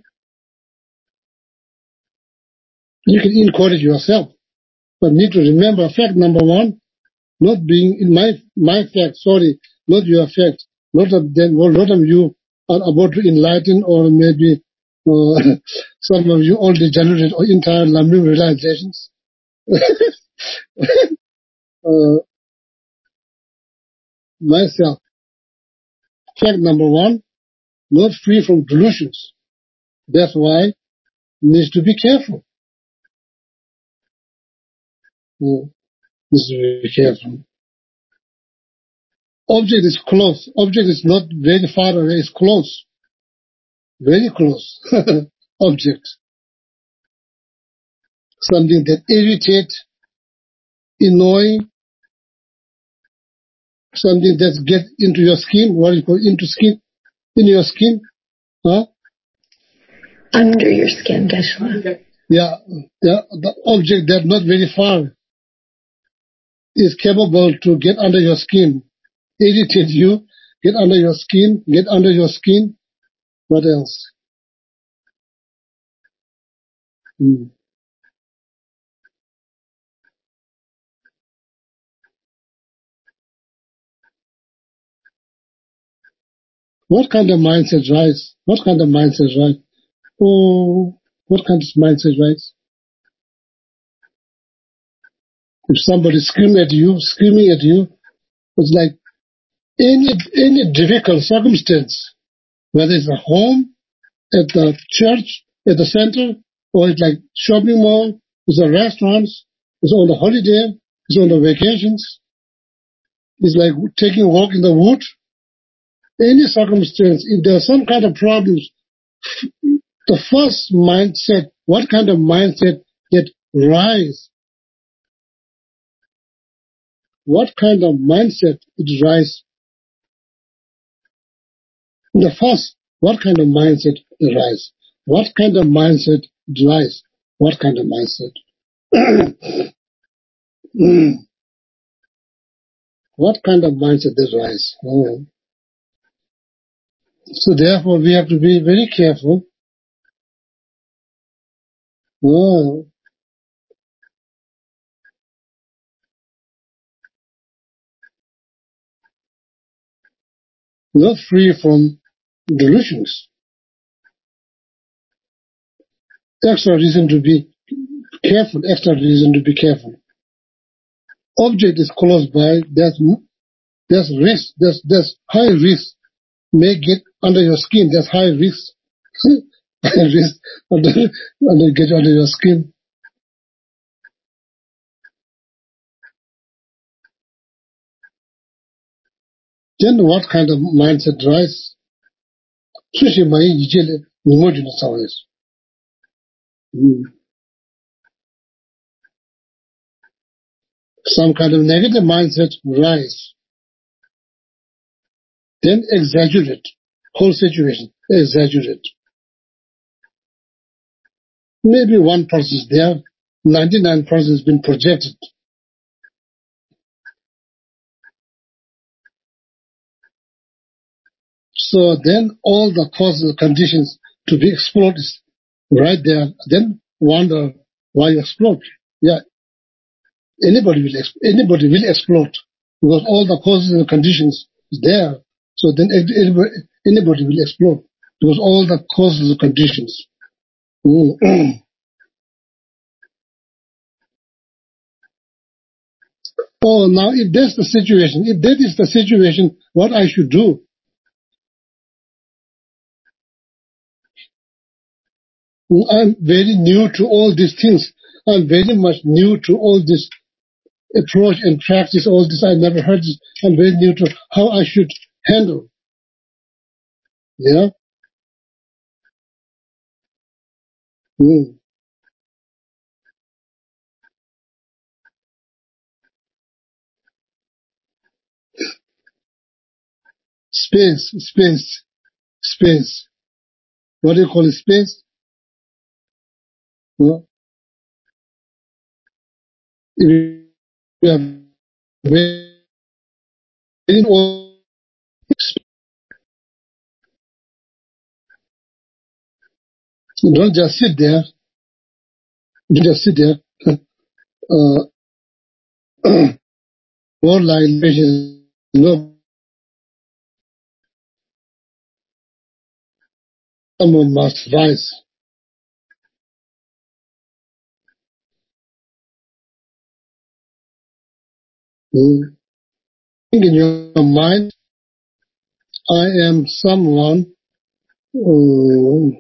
You can encourage yourself. But need to remember fact number one, not being in my my fact, sorry, not your fact. Not of them, well, not of you are about to enlighten, or maybe uh, some of you already generated or entire Lamrim realizations. uh, myself. Fact number one, not free from delusions. That's why needs to be careful. Mm, needs to be careful. Object is close. Object is not very far away. It's close. Very close. Object. Something that irritates, annoying, something that gets into your skin. What do you call into skin? In your skin. Huh? Under your skin, Geshe-la. Yeah. The, the object that not very far is capable to get under your skin. Irritate you. Get under your skin. Get under your skin. What else? Hmm. What kind of mindset rise? What kind of mindset rise? Oh, what kind of mindset rise? If somebody scream at you, screaming at you, it's like any any difficult circumstance, whether it's at home, at the church, at the center, or it's like shopping mall, it's a restaurants, it's on the holiday, it's on the vacations, it's like taking a walk in the wood. Any circumstance, if there's some kind of problems, the first mindset, what kind of mindset that rise? What kind of mindset it rise? The first, what kind of mindset it rise? What kind of mindset it rise? What kind of mindset? mm. What kind of mindset it rise? Oh. So therefore, we have to be very careful. Oh. Not free from delusions. Extra reason to be careful. Extra reason to be careful. Object is close by. There's there's risk. There's there's high risk. May get under your skin. There's high risk. high risk under under get under your skin. Then what kind of mindset rise? Mm. Some kind of negative mindset rise. Then exaggerate. Whole situation. Exaggerate. Maybe one person is there. ninety-nine percent has been projected. So then all the causes and conditions to be explored is right there. Then wonder why you explode. Yeah, anybody will anybody will explode because all the causes and conditions is there. So then anybody, anybody will explode because all the causes and conditions. Mm. Oh, now if that's the situation, if that is the situation, what I should do? I'm very new to all these things. I'm very much new to all this approach and practice, all this. I never heard this. I'm very new to how I should handle. Yeah? Mm. Space, space, space. What do you call it, space? No? If you are very old, don't just sit there. Don't just sit there. Uh, more like patience. No, someone must rise. Mm. Think in your mind, I am someone. Uh,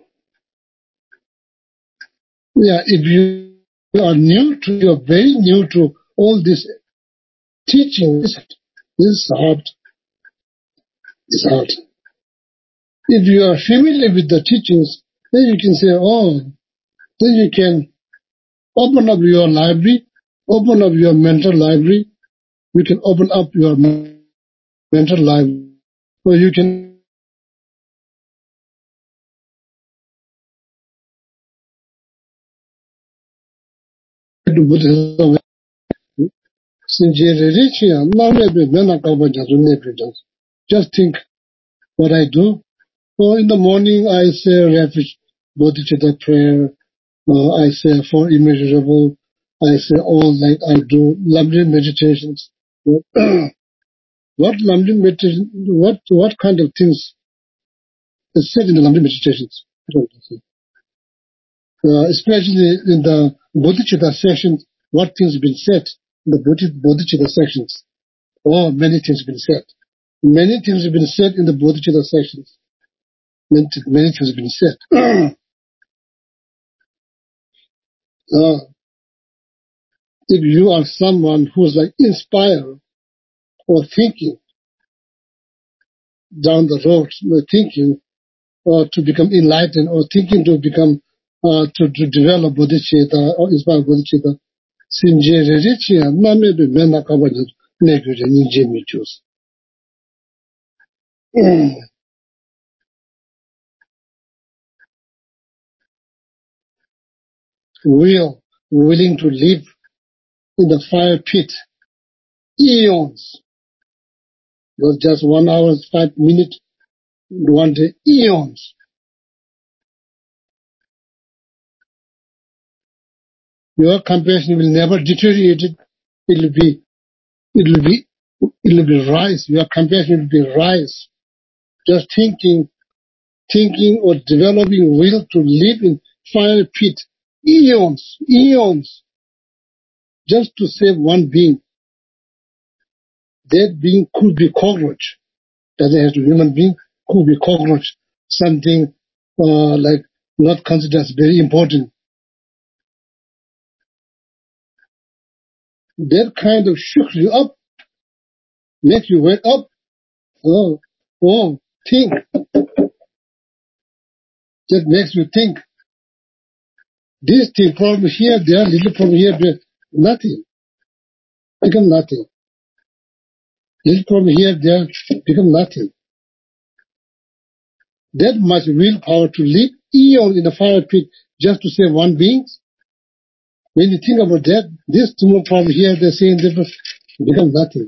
yeah, if you are new to, you're very new to all this teaching. This is hard. It's hard. If you are familiar with the teachings, then you can say, oh, then you can open up your library, open up your mental library. You can open up your mental library, or you can do Buddhism. Just think what I do. So in the morning I say refuge, bodhicitta prayer. Uh, I say for immeasurable. I say all like I do lovely meditations. What lovely meditation? What what kind of things is said in the Lamri meditations. Uh, especially in the Bodhicitta sections, what things have been said in the Bodhicitta sections. Oh, many things have been said. Many things have been said in the Bodhicitta sections. Many, many things have been said. uh, if you are someone who's like inspired or thinking down the road, thinking or to become enlightened or thinking to become uh, to, to develop bodhicitta or inspire bodhicitta, sinjererichia namedu mena kabaji neguje ninje michus. Will willing to live in the fire pit eons, not just one hour, five minutes, one day, eons. Your compassion will never deteriorate. It will be, it will be, it will be rise. Your compassion will be rise. Just thinking, thinking or developing will to live in fire pit eons, eons, just to save one being. That being could be cockroach. Doesn't have to be human being. Could be cockroach. Something uh, like not considered as very important. That kind of shooks you up, makes you wake up. Oh, oh, think. That makes you think. This thing, problem here, there, little problem here, there, nothing. Become nothing. Little problem here, there, become nothing. That much willpower to live eons in a fire pit just to save one being. When you think about that, this small problem here, they're saying that become nothing.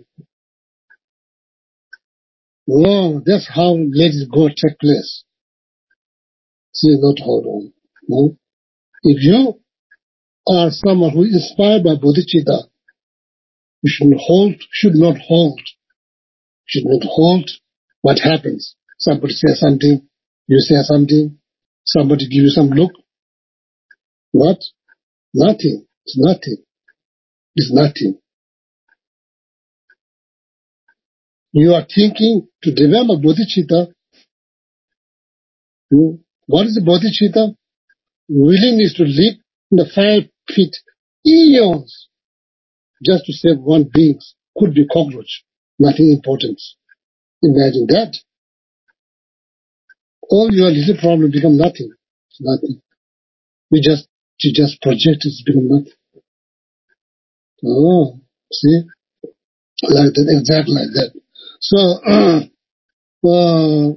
Oh, that's how let it go take place. See, not hold on. No? If you are someone who is inspired by bodhicitta, you should hold, should not hold, should not hold what happens. Somebody says something, you say something, somebody give you some look. What? Nothing. It's nothing. It's nothing. You are thinking to develop bodhicitta. What is the bodhicitta? Willingness to live in the fire pit eons just to save one being. Could be cockroach. Nothing important. Imagine that. All your little problems become nothing. It's nothing. We just, you just project it's become nothing. Oh, see? Like that, exactly like that. So, uh, uh,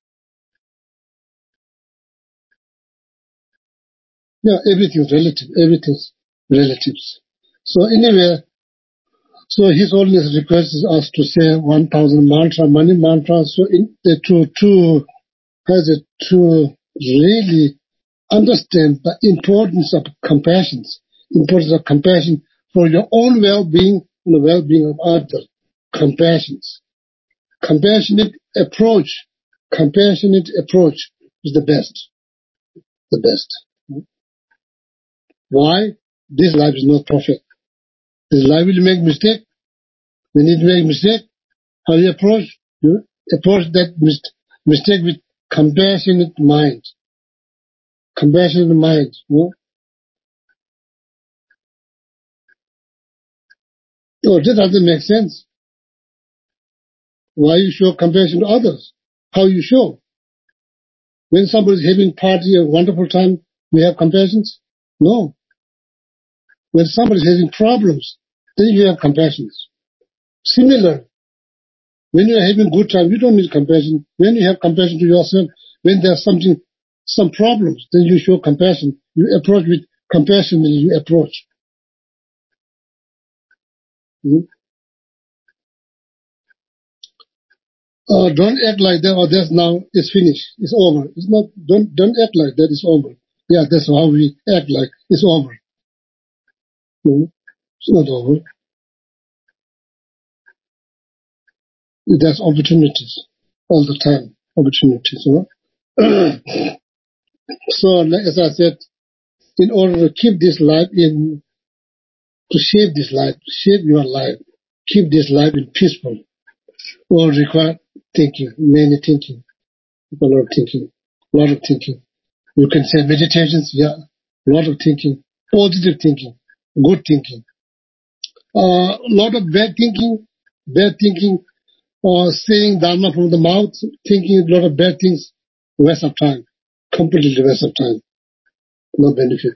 yeah, everything's relative. Everything's relatives. So anyway, so His Holiness requests us to say one thousand mantra, many mantras, so in, uh, to, to, has it, to really understand the importance of compassion, importance of compassion for your own well-being and the well-being of others. Compassion. Compassionate approach. Compassionate approach is the best. The best. Why? This life is not perfect. This life will make mistake. When you make mistake, how you approach? You approach that mis- mistake with compassionate mind. Compassionate mind. You know? Oh, that doesn't make sense. Why you show compassion to others? How you show? When somebody is having party, a wonderful time, we have compassion? No. When somebody is having problems, then you have compassion. Similar. When you are having good time, you don't need compassion. When you have compassion to yourself, when there's something, some problems, then you show compassion. You approach with compassion and you approach. Hmm? Uh, don't act like that, or that's now, it's finished. It's over. It's not, don't, don't act like that, it's over. Yeah, that's how we act like it's over. Hmm? It's not over. There's opportunities all the time. Opportunities, you know. So, as I said, in order to keep this life in, to shape this life, shape your life, keep this life in peaceful, all require thinking, many thinking, a lot of thinking, a lot of thinking. You can say meditations, yeah, a lot of thinking, positive thinking, good thinking. A uh, lot of bad thinking, bad thinking, or saying Dharma from the mouth, thinking a lot of bad things, waste of time, completely waste of time, no benefit.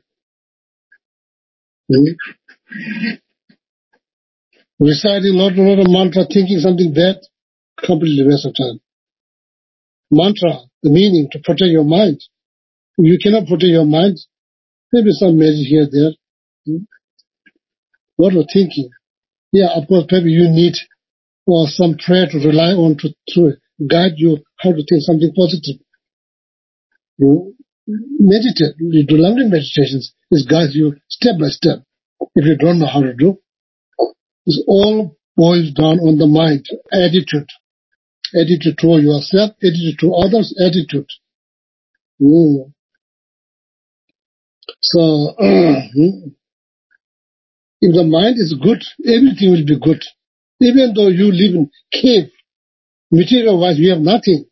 Mm-hmm. Reciting a lot, a lot of mantra, thinking something bad, completely waste of time. Mantra, the meaning to protect your mind. You cannot protect your mind. Maybe some magic here, there. Hmm? What of thinking? Yeah, of course, maybe you need or some prayer to rely on to, to guide you how to think something positive. You meditate. You do loving meditations. It guides you step by step. If you don't know how to do, it all boils down on the mind, attitude. Attitude toward yourself, attitude to others, attitude. Mm. So, uh, if the mind is good, everything will be good. Even though you live in cave, material-wise, you have nothing.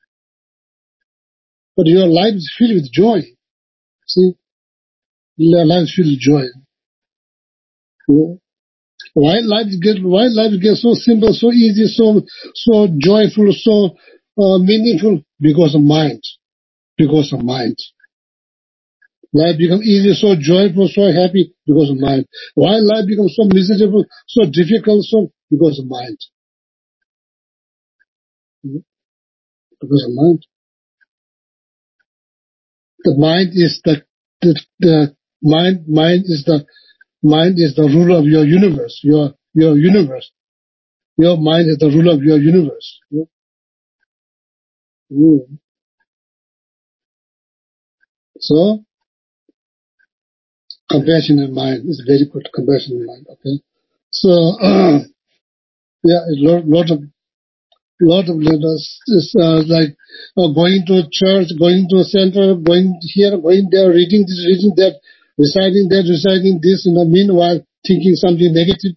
But your life is filled with joy. See? Your life is filled with joy. Mm. Why life gets why life gets so simple, so easy, so so joyful, so uh, meaningful? Because of mind. Because of mind. Life becomes easy, so joyful, so happy because of mind. Why life becomes so miserable, so difficult, so because of mind. Because of mind. The mind is the the, the mind mind is the mind is the ruler of your universe. Your your universe. Your mind is the ruler of your universe. Mm. So compassionate mind is very good. Compassionate mind. Okay. So uh, yeah, a lot, lot of lot of leaders is uh, like uh, going to church, going to a center, going here, going there, reading this, reading that, reciting that, reciting this, and meanwhile thinking something negative.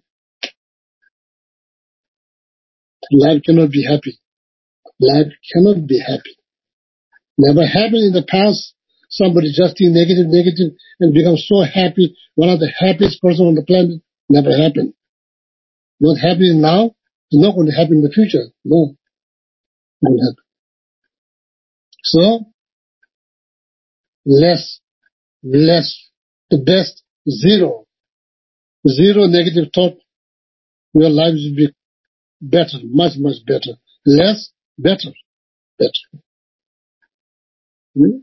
Life cannot be happy. Life cannot be happy. Never happened in the past. Somebody just think negative, negative, and become so happy. One of the happiest person on the planet. Never happened. Not happening now. It's not going to happen in the future. No, it won't happen. So less, less, the best, zero, zero negative thought. Your life will be better, much, much better. Less, better, better. Hmm?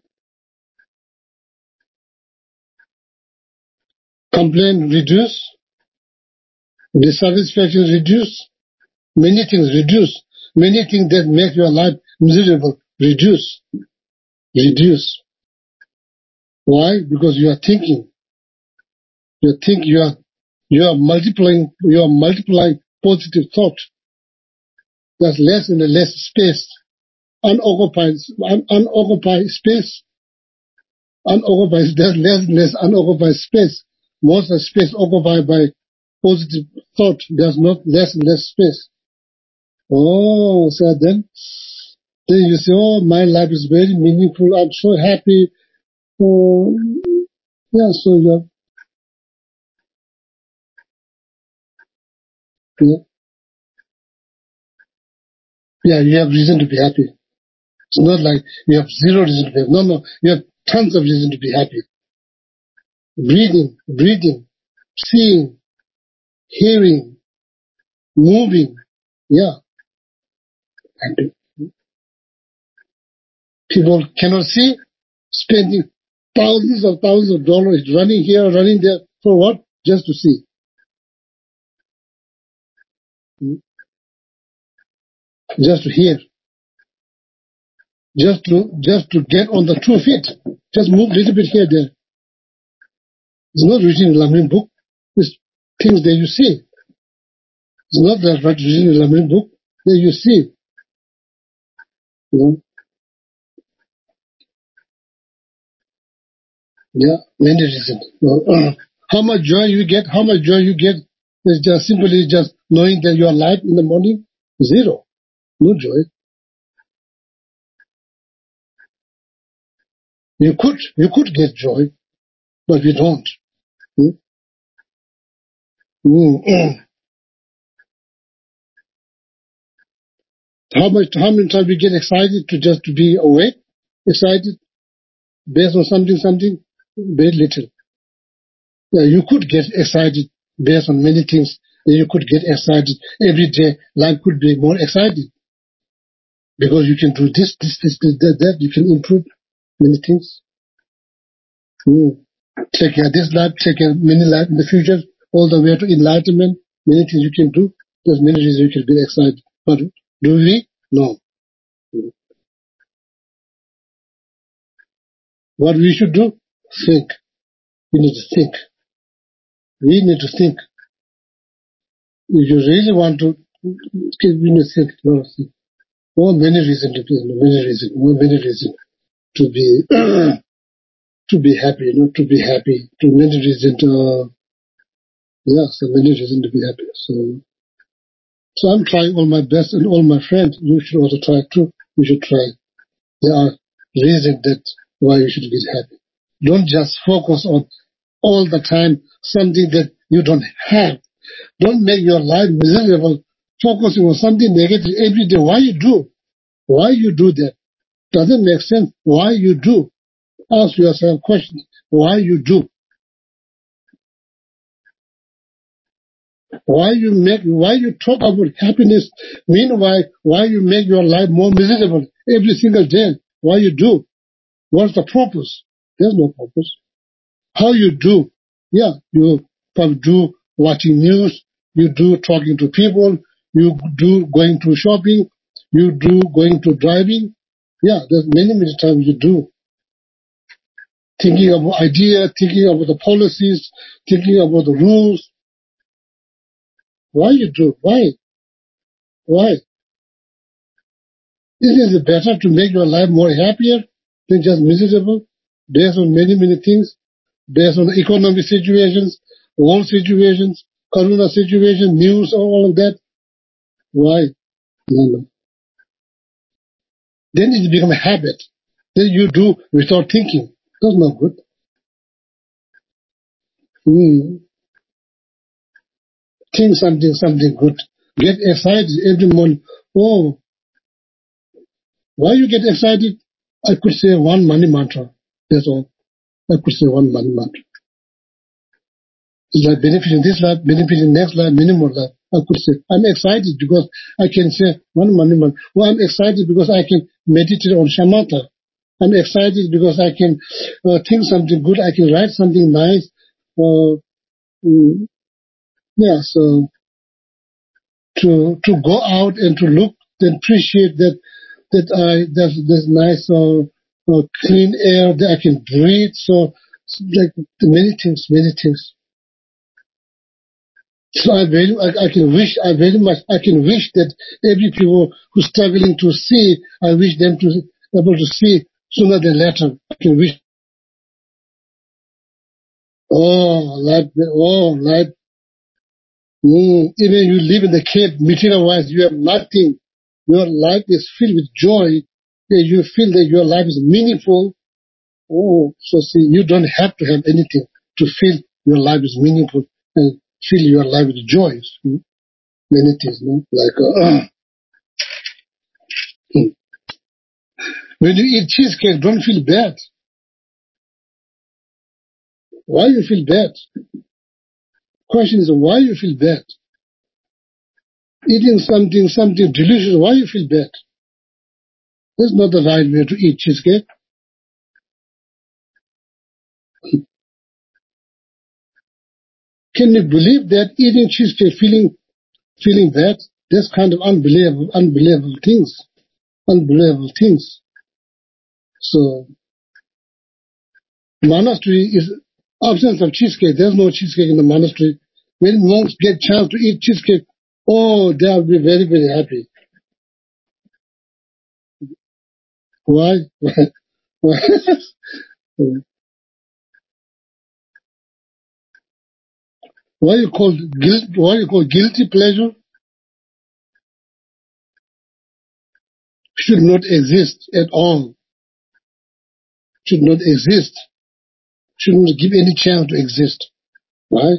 Complaint reduce, dissatisfaction reduce, many things reduce, many things that make your life miserable reduce, reduce. Why? Because you are thinking. You think you are you are multiplying you are multiplying positive thought. There's less and less space, unoccupied, un, unoccupied space, unoccupied. There's less and less unoccupied space. Most of the space occupied by positive thought. There's not less and less space. Oh, so then, then you say, oh, my life is very meaningful. I'm so happy. Oh, yeah. So you're, yeah, yeah, you have reason to be happy. It's not like you have zero reason to be happy. No, no, you have tons of reason to be happy. Breathing, breathing, seeing, hearing, moving. Yeah. Happy. People cannot see, spending thousands of thousands of dollars running here, running there. For what? Just to see. Just to hear. Just to just to get on the two feet. Just move a little bit here, there. It's not written in the Lamrim book. It's things that you see. It's not that written in the Lamrim book that you see. You know? Yeah, many reasons. Uh, how much joy you get, how much joy you get is just simply just knowing that you are alive in the morning. Zero. No joy. You could, you could get joy, but we don't. Hmm? Mm. How much, how many times we get excited to just to be awake? Excited based on something, something? Very little. Yeah, you could get excited based on many things. You could get excited every day. Life could be more exciting because you can do this, this, this, this that, that. You can improve many things. Mm. Take care of this life, take care of many life in the future, all the way to enlightenment. Many things you can do. There's many reasons you can be excited. But do we? No. What we should do? Think. We need to think. We need to think. If you really want to, we need to think. No, think. Well, many reasons to be, many reasons, many reasons to be, to be happy, you know, to be happy. To many reasons, uh, yeah, so many reasons to be happy. So, so I'm trying all my best, and all my friends, you should also try too. You should try. There are reasons that why you should be happy. Don't just focus on all the time something that you don't have. Don't make your life miserable, focusing on something negative every day. Why you do? Why you do that? Doesn't make sense. Why you do? Ask yourself questions. Why you do? Why you make? Why you talk about happiness? Meanwhile, why you make your life more miserable every single day? Why you do? What's the purpose? There's no purpose. How you do? Yeah, you probably do watching news. You do talking to people. You do going to shopping. You do going to driving. Yeah, there's many many times you do. Thinking about ideas, thinking about the policies, thinking about the rules. Why you do? Why? Why? Isn't it better to make your life more happier than just miserable, based on many, many things, based on economic situations, world situations, corona situation, news, all of that? Why? No, no. Then it becomes a habit. Then you do without thinking. That's not good. Mm. Think something, something good. Get excited every morning. Oh, why you get excited? I could say one money mantra. That's all. I could say one money mantra. It's like benefiting this life, benefiting next life, many more life. I could say, I'm excited because I can say one money mantra. Well, I'm excited because I can meditate on shamatha. I'm excited because I can uh, think something good. I can write something nice. Uh, mm, yeah, so to to go out and to look and appreciate that that I there's there's nice uh, uh, clean air that I can breathe. So like many things, many things. So I very I, I can wish I very much I can wish that every people who's struggling to see, I wish them to be able to see sooner than later. I can wish. Oh, like oh, like mm, even you live in the cave, material-wise, you have nothing. Your life is filled with joy. That you feel that your life is meaningful. Oh, so see, you don't have to have anything to feel your life is meaningful and fill your life with joys. Hmm? Many things, no? Like uh, when you eat cheesecake, don't feel bad. Why you feel bad? Question is why you feel bad? Eating something, something delicious, why you feel bad? That's not the right way to eat cheesecake. Can you believe that eating cheesecake, feeling feeling bad? That's kind of unbelievable, unbelievable things, unbelievable things. So monastery is absence of cheesecake. There's no cheesecake in the monastery. When monks get chance to eat cheesecake, oh, they'll be very, very happy. Why? Why? What you call guilt? What you call guilty pleasure should not exist at all. Should not exist. Shouldn't give any chance to exist. Right?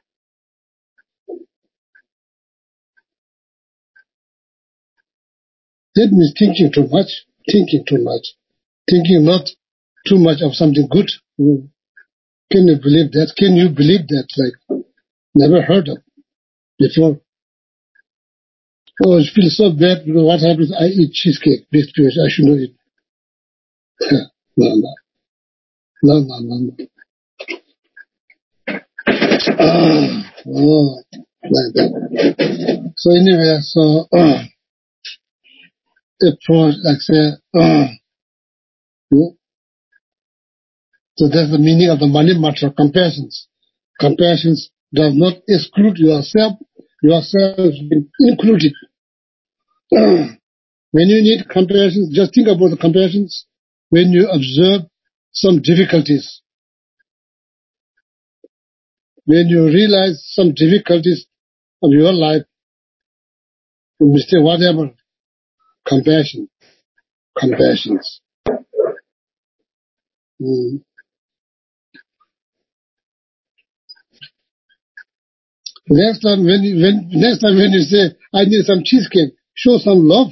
That means thinking too much. Thinking too much. Thinking not too much of something good. Mm. Can you believe that? Can you believe that? Like, never heard of before. Oh, I feel so bad because what happens? I eat cheesecake. This place I should not eat. no, no. No, no, no, no. Ah, oh, like that. So anyway, so, uh, approach, like say, uh, yeah. So that's the meaning of the money mantra, compassions. Compassions does not exclude yourself. Yourself is included. Uh, when you need compassion, just think about the compassions. When you observe some difficulties, when you realize some difficulties of your life, mistake, whatever, compassion, compassions. Mm. Next time when you, when next time when you say I need some cheesecake, show some love.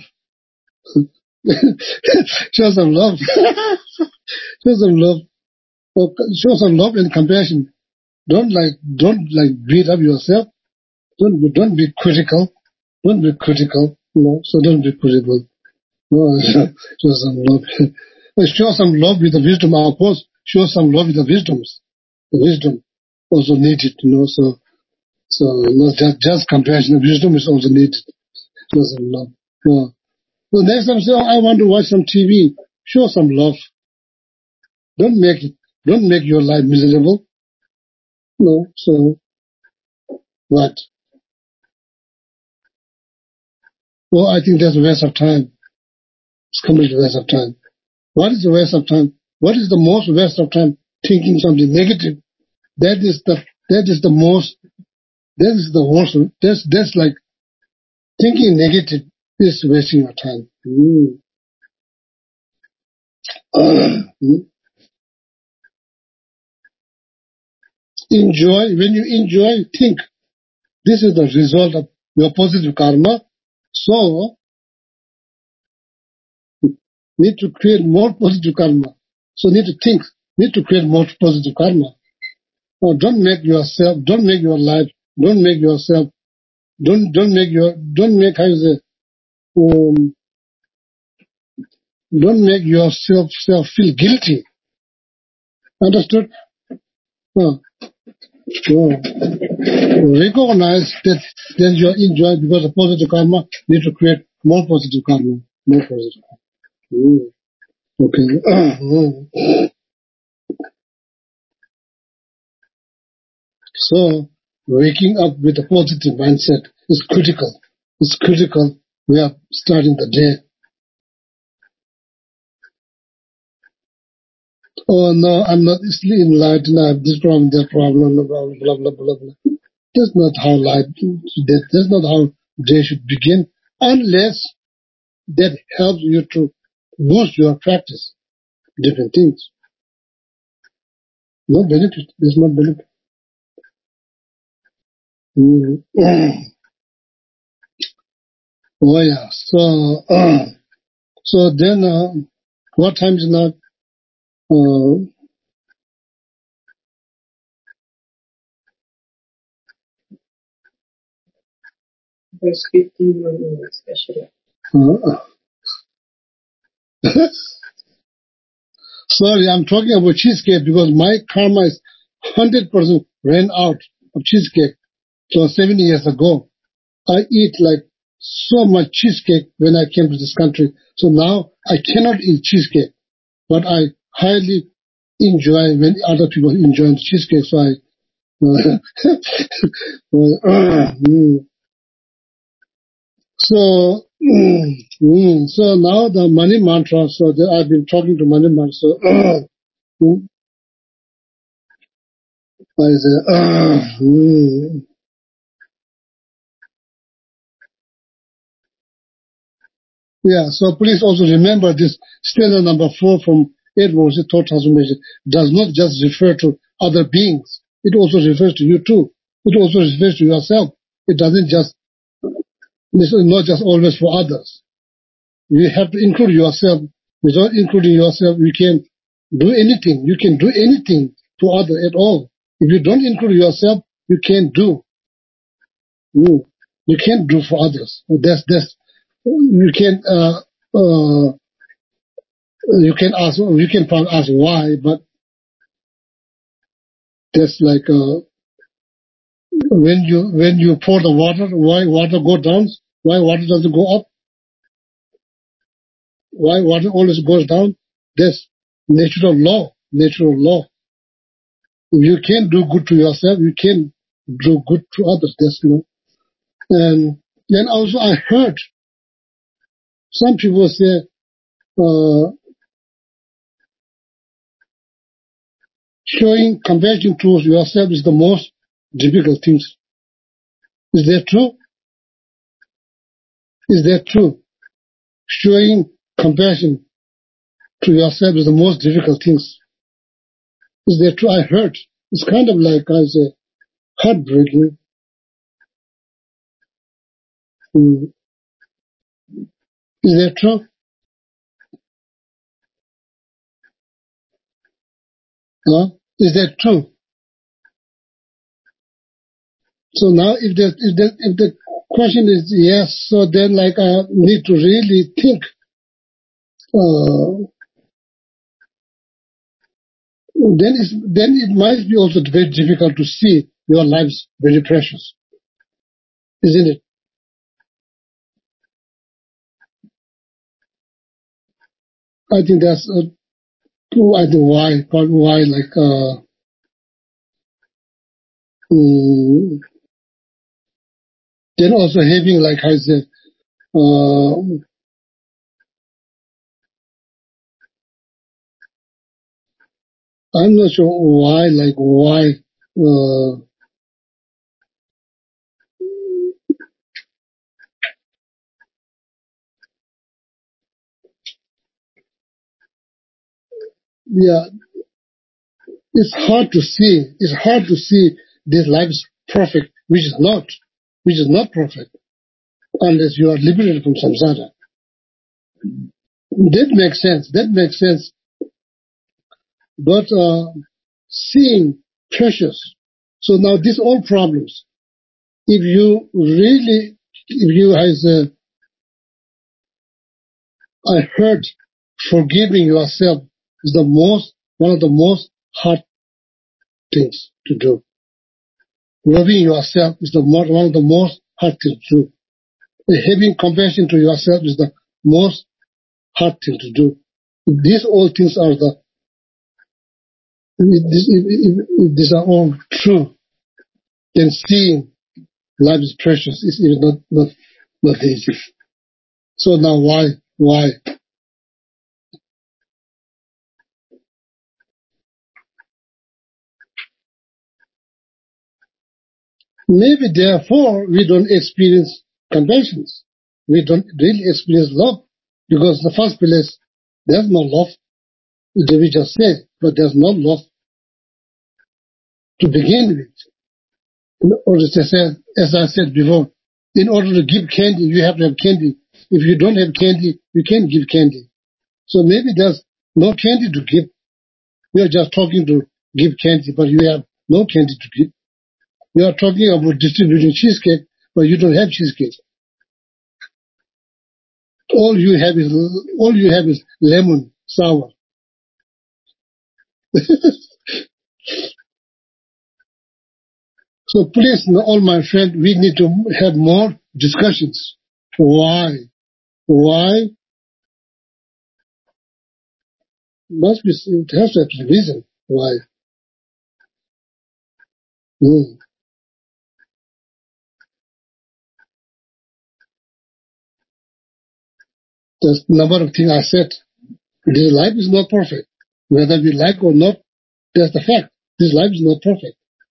show some love. show some love. Or show some love and compassion. Don't like don't like beat up yourself. Don't be, don't be critical. Don't be critical. No, so don't be critical. No, show some love. Show some love with the wisdom. Of course, show some love with the wisdoms. The wisdom also needed, you know. So, so not just just compassion. Wisdom is also needed. Show some love. No. So next time, say, oh, I want to watch some T V. Show some love. Don't make it. Don't make your life miserable. No. So what? Well, I think that's a waste of time. It's completely a waste of time. What is a waste of time? What is the most waste of time? Thinking something negative. That is the that is the most. That is the worst. That's that's like thinking negative is wasting your time. Mm. Mm. Enjoy. When you enjoy, think. This is the result of your positive karma. So, need to create more positive karma. So need to think. Need to create more positive karma. Or don't make yourself. Don't make your life. Don't make yourself. Don't don't make your. Don't make how you say. Um, don't make yourself self feel guilty. Understood? Oh. Oh. Recognize that then you are enjoying because of positive karma. Need to create more positive karma. More positive karma. Mm. Okay. Mm. So, waking up with a positive mindset is critical. It's critical. We are starting the day. Oh no, I'm not easily enlightened. I have this problem, that problem, blah blah blah blah blah. blah. That's not how life. That, that's not how day should begin, unless that helps you to boost your practice, different things. No benefit. There's no benefit. Mm. Oh yeah. So, uh, so then, uh, what time is it now? Uh, There's fifteen more minutes, especially. uh, sorry, I'm talking about cheesecake because my karma is one hundred percent ran out of cheesecake. So seven years ago, I eat like so much cheesecake when I came to this country. So now I cannot eat cheesecake, but I highly enjoy when other people enjoy the cheesecake. So I, uh, uh, mm. so mm, mm. so now the money mantra. So the, I've been talking to money mantra. So, mm, I said, uh, hmm. Yeah, so please also remember this stanza number four from Edwards, the thought transformation, does not just refer to other beings. It also refers to you too. It also refers to yourself. It doesn't just, it's not just always for others. You have to include yourself. Without including yourself, you can't do anything. You can do anything for others at all. If you don't include yourself, you can't do. You, you can't do for others. That's, that's, you can't, uh, uh, you can ask, you can probably ask why, but that's like, uh, when you, when you pour the water, why water go down? Why water doesn't go up? Why water always goes down? That's natural law, natural law. If you can't do good to yourself, you can do good to others. That's, you know. And then also I heard some people say, uh, showing compassion towards yourself is the most difficult thing. Is that true? Is that true? Showing compassion to yourself is the most difficult things. Is that true? I heard. It's kind of like I say, heartbreaking. Mm. Is that true? Huh? Is that true? So now, if the if the if the question is yes, so then like I need to really think. Uh, then it's then it might be also very difficult to see your lives very precious, isn't it? I think that's uh, true. I think why, but why like uh, um, then also having like I said, uh, I'm not sure why like why. Uh, yeah, it's hard to see. It's hard to see this life is perfect, which is not, which is not perfect, unless you are liberated from samsara. That makes sense. That makes sense. But uh, seeing precious. So now these all problems. If you really, if you as a, I heard, forgiving yourself is the most, one of the most hard things to do. Loving yourself is the most, one of the most hard things to do. Having compassion to yourself is the most hard thing to do. If these all things are the, if, this, if, if, if these are all true, then seeing life is precious is even not, not, not easy. So now why, why? Maybe therefore we don't experience compassion. We don't really experience love because in the first place, there's no love. We just say, but there's no love to begin with. Or as I said, as I said before, in order to give candy, you have to have candy. If you don't have candy, you can't give candy. So maybe there's no candy to give. We are just talking to give candy, but you have no candy to give. We are talking about distributing cheesecake, but you don't have cheesecake. All you have is all you have is lemon sour. So please, all my friends, we need to have more discussions. Why? Why? Must be, it has to have a reason why. Mm. There's a number of things I said. This life is not perfect. Whether we like or not, that's the fact. This life is not perfect.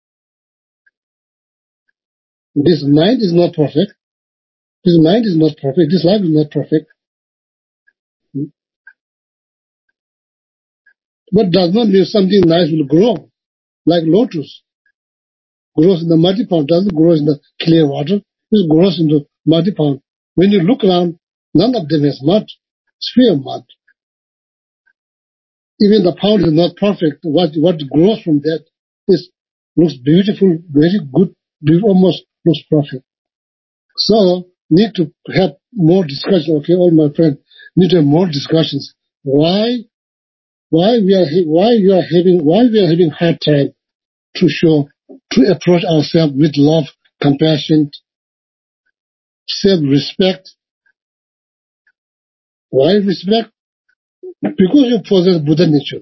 This mind is not perfect. This mind is not perfect. This life is not perfect. But does not mean something nice will grow, like lotus. Grows in the muddy pond, doesn't grow in the clear water. It grows in the muddy pond. When you look around, none of them is mud. It's pure mud. Even the pond is not perfect. What what grows from that is looks beautiful, very good, almost looks perfect. So need to have more discussion. Okay, all my friends need to have more discussions. Why, why we are why you are having why we are having hard time to show to approach ourselves with love, compassion, self-respect. Why respect? Because you possess Buddha nature.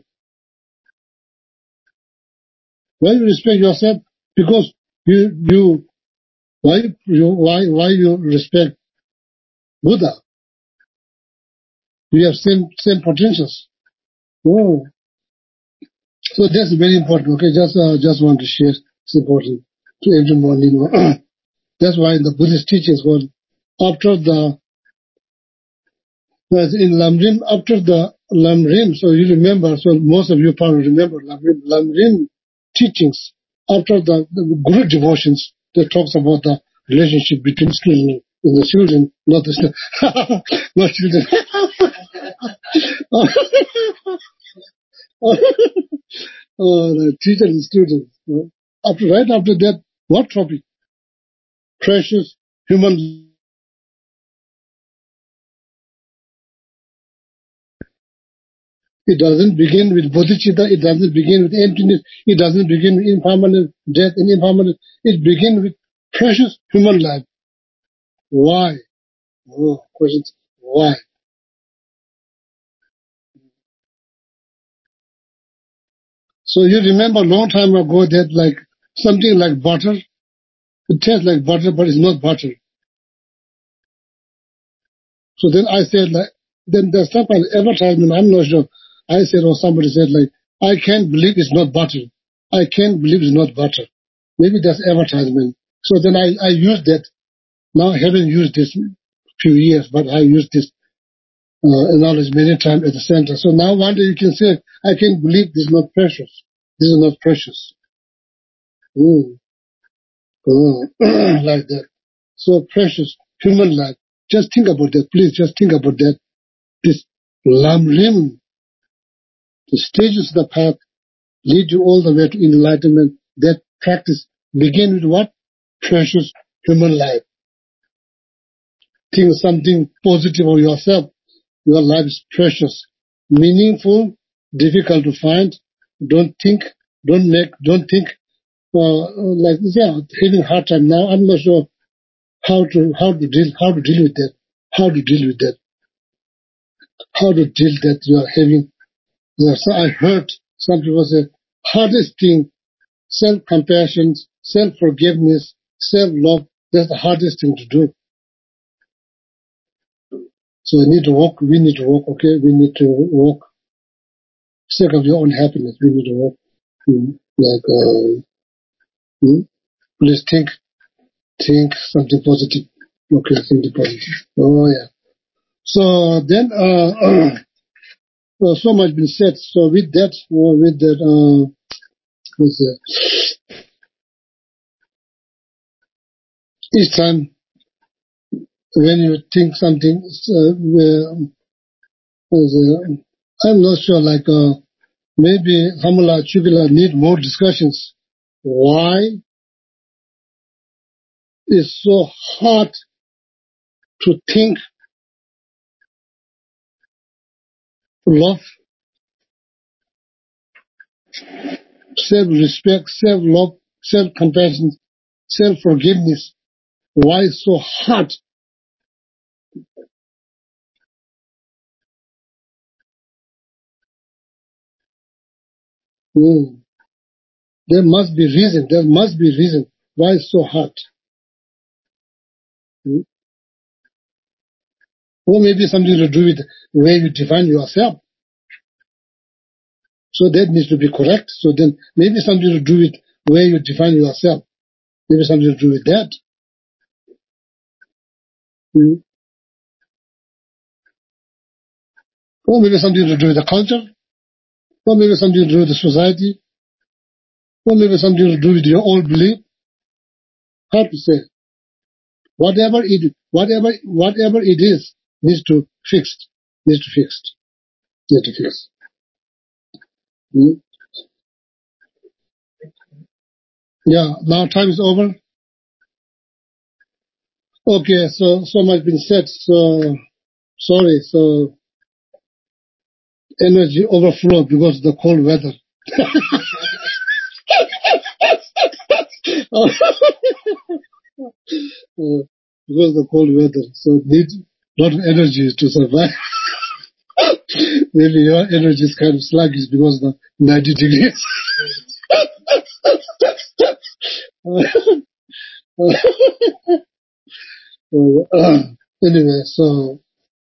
Why you respect yourself? Because you you why you why why you respect Buddha? We have same same potentials. Oh, so that's very important. Okay, just uh, just want to share. It's important to everyone. You know, that's why the Buddhist teachings was after the as in Lamrim after the Lamrim. So you remember. So most of you probably remember Lamrim. Lamrim teachings after the, the Guru devotions that talks about the relationship between children and the children, not the not children. Oh, the teacher and student. After right after that, what topic? Precious human. It doesn't begin with bodhicitta. It doesn't begin with emptiness. It doesn't begin with impermanent death and impermanent. It begins with precious human life. Why? Oh, questions. Why? So you remember a long time ago that like something like butter. It tastes like butter, but it's not butter. So then I said, like, then there's some kind of advertisement, I'm not sure. I said, or somebody said, like, I can't believe it's not butter. I can't believe it's not butter. Maybe that's advertisement. So then I, I used that. Now I haven't used this few years, but I used this uh, knowledge many times at the center. So now one day you can say, I can't believe this is not precious. This is not precious. Mm. Oh, like that. So precious human life. Just think about that. Please just think about that. This Lamrim, the stages of the path lead you all the way to enlightenment. That practice begin with what? Precious human life. Think something positive of yourself. Your life is precious, meaningful, difficult to find. Don't think, don't make, don't think uh, like yeah, having hard time now. I'm not sure how to how to deal how to deal with that. How to deal with that. How to deal that you are having. So I heard some people say, hardest thing, self-compassion, self-forgiveness, self-love, that's the hardest thing to do. So we need to walk, we need to walk, okay? We need to walk. Sake of your own happiness, we need to walk. Mm, like, uh, mm, please think, think something positive. Okay, something positive. Oh, yeah. So then, uh, uh, so much been said. So with that, uh, with that, uh, what's that? Each time when you think something, uh, uh, I'm not sure, like uh, maybe Hamala Chukila need more discussions. Why it's so hard to think, love, self-respect, self-love, self-compassion, self-forgiveness? Why it's so hard? Mm. There must be reason. There must be reason why it's so hard. Mm. Or maybe something to do with the way you define yourself. So that needs to be correct. So then maybe something to do with where you define yourself. Maybe something to do with that. Mm. Or maybe something to do with the culture, or maybe something to do with the society, or maybe something to do with your own belief. Hard to say. Whatever it, whatever, whatever it is, needs to fix. Needs to fix. Needs to fix. Mm. Yeah. Now time is over. Okay. So so much been said. So sorry. So energy overflowed because of the cold weather. Uh, because of the cold weather, so need a lot of energy to survive. Maybe your energy is kind of sluggish because of the ninety degrees. uh, anyway, so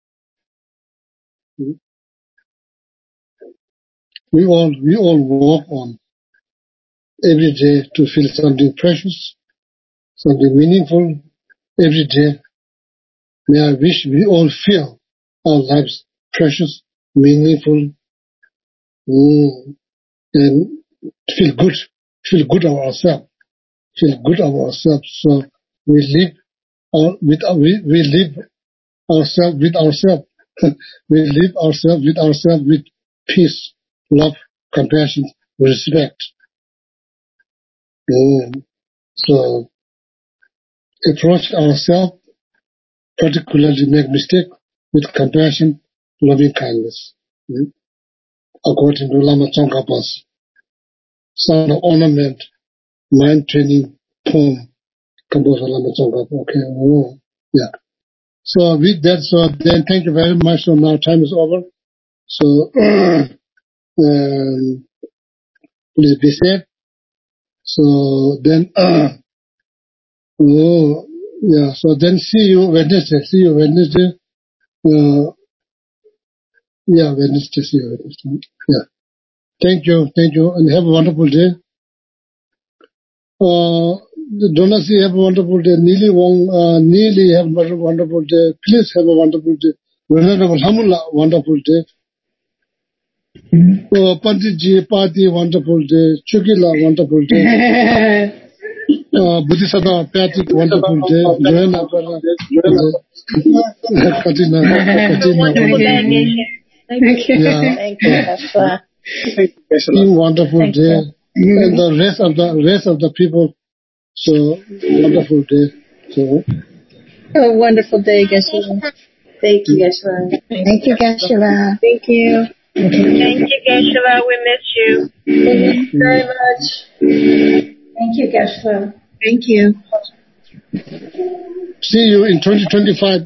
we all we all work on every day to feel something precious, something meaningful every day. May I wish we all feel our lives precious, meaningful, mm, and feel good, feel good about ourselves, feel good about ourselves. So we live our, with our, we, we live ourselves with ourselves. We live ourselves with ourselves with peace, love, compassion, respect. Mm. So approach ourselves, particularly make mistake with compassion, loving kindness. Mm. According to Lama Tsongkhapa's Sound of Ornament, mind training poem, composed by Lama Tsongkhapa. Okay. Oh, yeah. So with that, so then thank you very much. So now time is over. So um, please be safe. So then, uh, oh, yeah. So then see you Wednesday. See you Wednesday. Uh, yeah, Wednesday. See you Wednesday. Yeah. Thank you. Thank you. And have a wonderful day. Uh, Donasi, have a wonderful day. Neely Wong, uh, Neely, have a wonderful day. Please have a wonderful day. Venerable Hamullah, wonderful day. Oh, Panditji, Pati, wonderful day. Chukila, wonderful day. uh, Bodhisattva, Patrick, wonderful day. Joanna, Katina, Katina, wonderful day. Thank you. Yeah. Thank you, Tesla. Team, wonderful Thank day. you. And the rest of the rest of the people, so wonderful day. So. Have a wonderful day, Geshe-la. Thank you, Geshe-la. Thank you, Geshe-la. Thank you. Thank you, Geshe-la. We miss you. Thank you very much. Thank you, Geshe-la. Thank you. See you in twenty twenty-five.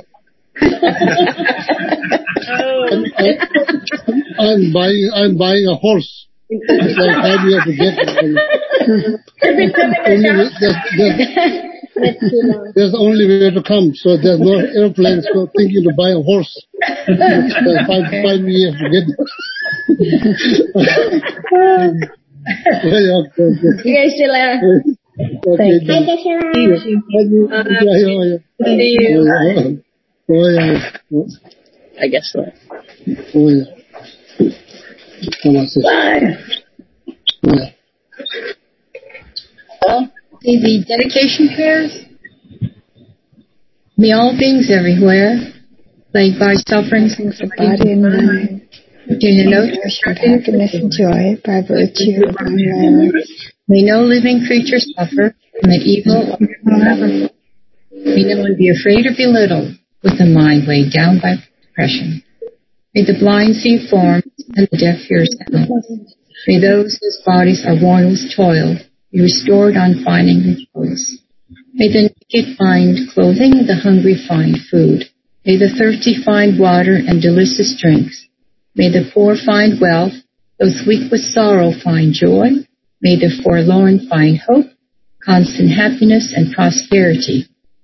Oh. I'm, I'm buying. I'm buying a horse. It's like five years to get it. Only way, there's, there's, there's only way to come. So there's no airplane. So thinking to buy a horse. There's five five years to get it. Yeah, okay, okay. Geshe-la. Okay, Thank you. Thank you. See you. Oh yeah. Oh, I guess so. oh yeah. Come on, sis. Bye. Yeah. Well, the dedication prayers. May all beings everywhere, plagued by suffering Things of body and mind, continue no with happiness and joy by virtue of Amen. May no living creature suffer from an evil or poverty. May no one be afraid or belittled with a mind weighed down by depression. May the blind see forms and the deaf hear sounds. May those whose bodies are worn with toil be restored on finding repose. May the naked find clothing, the hungry find food. May the thirsty find water and delicious drinks. May the poor find wealth, those weak with sorrow find joy. May the forlorn find hope, constant happiness and prosperity.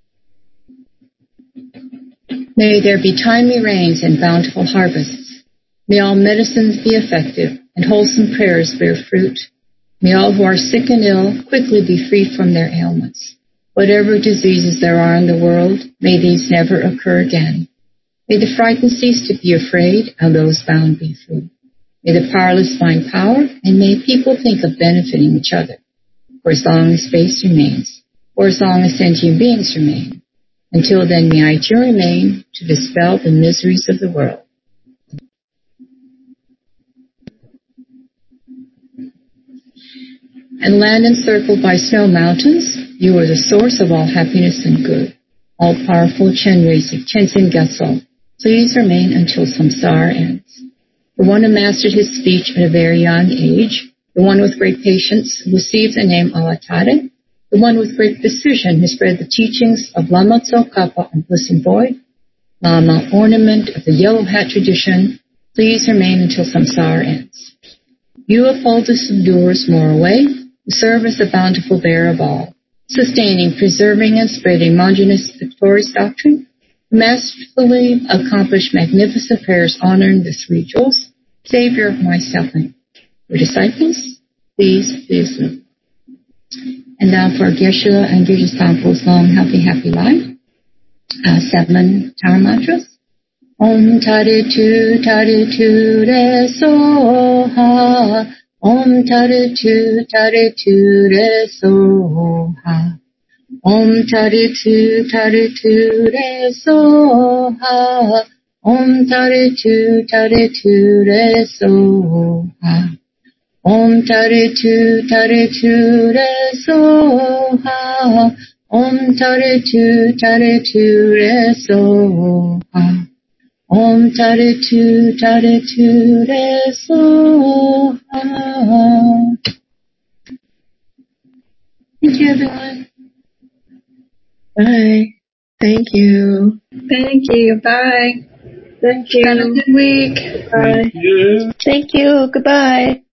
May there be timely rains and bountiful harvests. May all medicines be effective and wholesome prayers bear fruit. May all who are sick and ill quickly be free from their ailments. Whatever diseases there are in the world, may these never occur again. May the frightened cease to be afraid, and those bound be free. May the powerless find power, and may people think of benefiting each other. For as long as space remains, or as long as sentient beings remain. Until then, may I too remain to dispel the miseries of the world. And land encircled by snow mountains, you are the source of all happiness and good. All-powerful Chenrezig, Tenzin Gyatso, please remain until samsara ends. The one who mastered his speech at a very young age, the one with great patience who received the name Alatare, the one with great precision who spread the teachings of Lama Tsongkhapa and Bliss and Void, Lama Ornament of the Yellow Hat tradition, please remain until samsara ends. You uphold the subduers more away, who serve as the bountiful bearer of all, sustaining, preserving, and spreading Monginus victorious doctrine, who masterfully accomplished magnificent prayers honoring the three jewels, Savior of myself and your disciples, please, please live. And now for Geshe-la and Geshe Thampo's long, healthy, happy life. Uh, seven Tower mantras. Om Tare Tu Tare Tu Re So Ha. Om Tare Tu Tare Tu Re So Ha. Om Tare Tu Tare Tu Re So Ha. Om Tare Tu Tare Tu Re So Ha. Om Tare Tu Tare Tu Re So Ha. Om Tare Tu Tare Tu Re So Ha. Om Tare Tu Tare Tu Re So Ha. Thank you, everyone. Bye. Thank you. Thank you. Bye. Thank you. Have a good week. Bye. Thank you. Thank you. Goodbye.